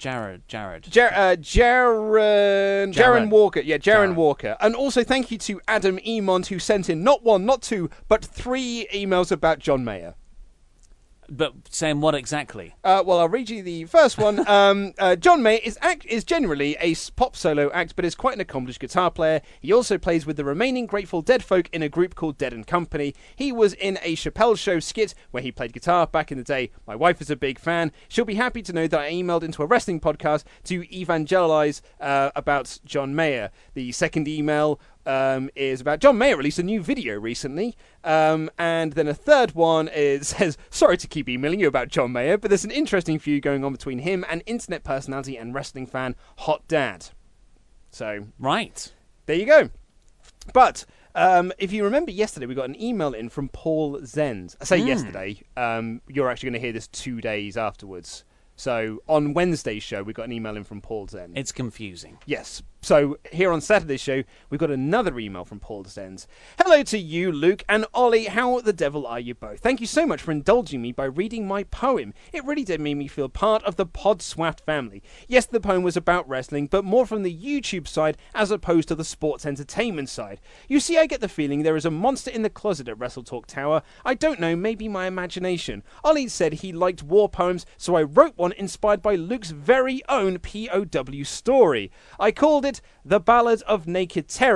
Jaron Walker. Yeah, Jaron Walker. And also thank you to Adam Emond, who sent in not 1, not 2, but 3 emails about John Mayer. But saying what exactly? Well, I'll read you the first one. John Mayer is generally a pop solo act, but is quite an accomplished guitar player. He also plays with the remaining Grateful Dead folk in a group called Dead & Company. He was in a Chappelle Show skit where he played guitar back in the day. My wife is a big fan. She'll be happy to know that I emailed into a wrestling podcast to evangelize about John Mayer. The second email is about John Mayer released a new video recently, and then a third one says, sorry to keep emailing you about John Mayer, but there's an interesting feud going on between him and internet personality and wrestling fan Hot Dad. So right, there you go. But if you remember yesterday, we got an email in from Paul Zenz. I say yesterday, you're actually going to hear this 2 days afterwards. So on Wednesday's show, we got an email in from Paul Zen. It's confusing. Yes. So, here on Saturday's show, we've got another email from Paul Descends. Hello to you, Luke, and Ollie. How the devil are you both? Thank you so much for indulging me by reading my poem. It really did make me feel part of the Podswaft family. Yes, the poem was about wrestling, but more from the YouTube side as opposed to the sports entertainment side. You see, I get the feeling there is a monster in the closet at Wrestle Talk Tower. I don't know, maybe my imagination. Ollie said he liked war poems, so I wrote one inspired by Luke's very own POW story. I called it The Ballad of Naked Terror, ...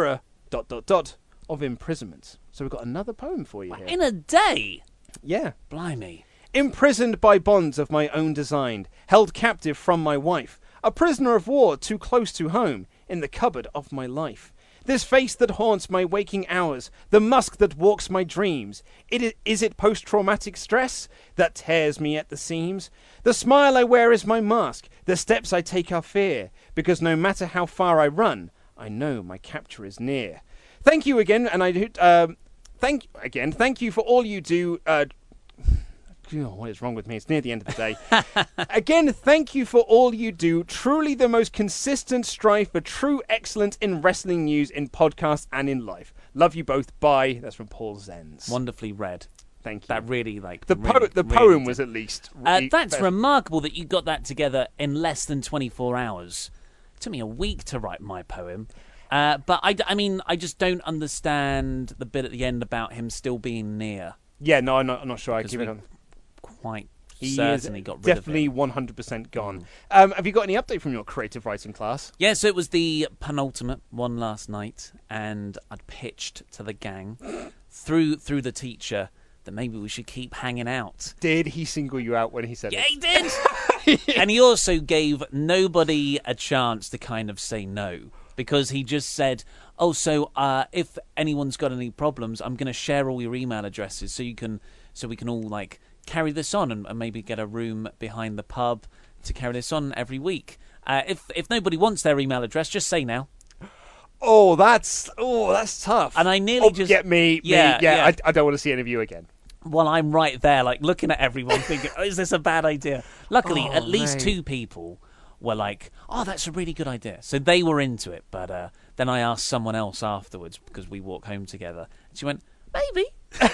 of imprisonment. So we've got another poem for you here. In a day? Yeah. Blimey. Imprisoned by bonds of my own design, held captive from my wife, a prisoner of war too close to home, in the cupboard of my life. This face that haunts my waking hours, the musk that walks my dreams, is it post-traumatic stress that tears me at the seams? The smile I wear is my mask, the steps I take are fear, because no matter how far I run, I know my capture is near. Thank you again, and thank you for all you do. What is wrong with me? It's near the end of the day. Again, thank you for all you do. Truly the most consistent strive for true excellence in wrestling news, in podcasts, and in life. Love you both. Bye. That's from Paul Zenz. Wonderfully read. Thank you. That really, the poem was at least. That's remarkable that you got that together in less than 24 hours. It took me a week to write my poem. But I mean, I just don't understand the bit at the end about him still being near. Yeah, no, I'm not sure. I keep it on. Quite certainly got rid definitely of it. 100% gone. Have you got any update from your creative writing class? Yeah, so it was the penultimate one last night, and I'd pitched to the gang through the teacher that maybe we should keep hanging out. Did he single you out when he said it? Yeah, he did! And he also gave nobody a chance to kind of say no, because he just said, oh, so if anyone's got any problems, I'm going to share all your email addresses so we can all, like, carry this on and maybe get a room behind the pub to carry this on every week. If nobody wants their email address, just say now. Oh, that's tough. And I nearly get me. I don't want to see any of you again. Well, I'm right there, like, looking at everyone thinking, is this a bad idea? Luckily, at least two people were like, oh, that's a really good idea. So they were into it, but then I asked someone else afterwards, because we walked home together, and she went, maybe.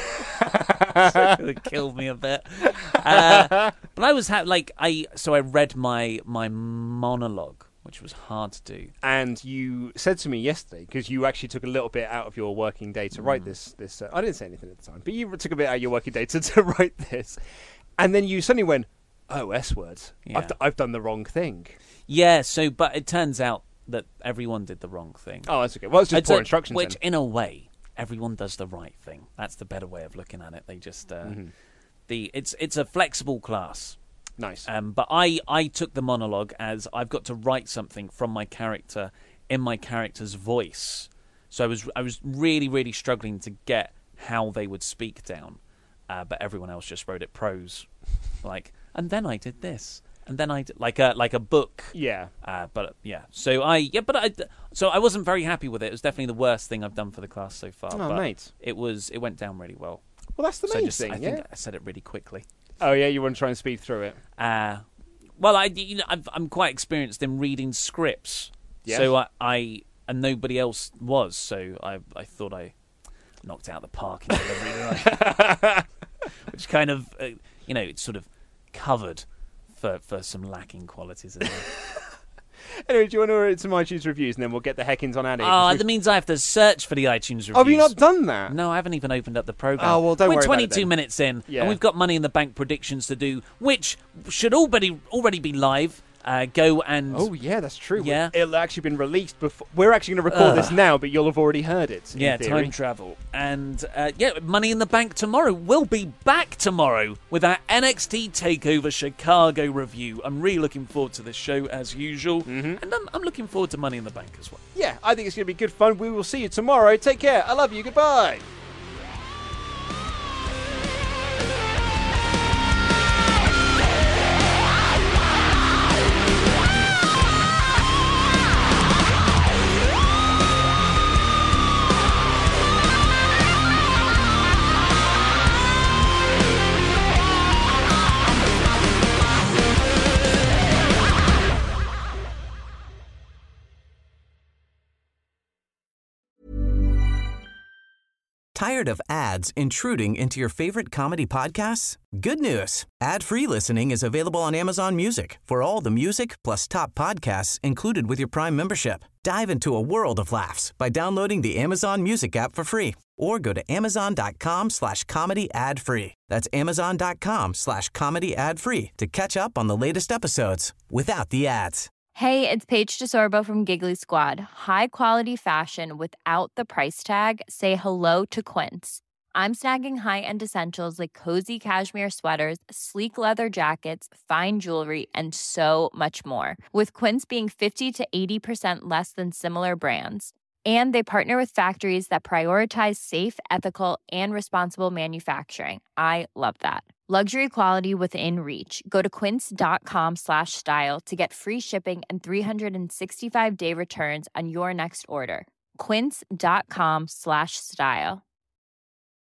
It killed me a bit. But I was so I read my monologue, which was hard to do. And you said to me yesterday, because you actually took a little bit out of your working day to write this. I didn't say anything at the time, but you took a bit out of your working day to write this, and then you suddenly went, "Oh, S words! Yeah. I've done the wrong thing." Yeah. So, but it turns out that everyone did the wrong thing. Oh, that's okay. Well, it's just poor instructions. Which, in a way, everyone does the right thing. That's the better way of looking at it. They just it's a flexible class. Nice. But I took the monologue as I've got to write something from my character in my character's voice. So I was really, really struggling to get how they would speak down. But everyone else just wrote it prose, like, and then I did this, and then I did, like a book. Yeah. So I wasn't very happy with it. It was definitely the worst thing I've done for the class so far. Oh, but mate. It went down really well. Well, that's the main thing. I think I said it really quickly. Oh yeah, you want to try and speed through it. Well, I'm quite experienced in reading scripts. Yes. So I and nobody else was. So I thought I knocked out the park in delivery, which kind of it's sort of covered for some lacking qualities in there. Anyway, do you want to read some iTunes reviews and then we'll get the heckins on at it? Oh, that means I have to search for the iTunes reviews. Oh, have you not done that? No, I haven't even opened up the program. Oh, well, don't worry about it. We're 22 minutes in, and we've got Money in the Bank predictions to do, which should already be live. Go and... Oh, yeah, that's true. Yeah. It'll actually been released before... We're actually going to record this now, but you'll have already heard it. Yeah, time travel. And, Money in the Bank tomorrow. We'll be back tomorrow with our NXT TakeOver Chicago review. I'm really looking forward to this show, as usual. Mm-hmm. And I'm looking forward to Money in the Bank as well. Yeah, I think it's going to be good fun. We will see you tomorrow. Take care. I love you. Goodbye. Tired of ads intruding into your favorite comedy podcasts? Good news. Ad-free listening is available on Amazon Music for all the music plus top podcasts included with your Prime membership. Dive into a world of laughs by downloading the Amazon Music app for free or go to amazon.com/comedy ad-free. That's amazon.com/comedy ad-free to catch up on the latest episodes without the ads. Hey, it's Paige DeSorbo from Giggly Squad. High quality fashion without the price tag. Say hello to Quince. I'm snagging high-end essentials like cozy cashmere sweaters, sleek leather jackets, fine jewelry, and so much more. With Quince being 50 to 80% less than similar brands. And they partner with factories that prioritize safe, ethical, and responsible manufacturing. I love that. Luxury quality within reach. Go to quince.com/style to get free shipping and 365-day returns on your next order. Quince.com/style.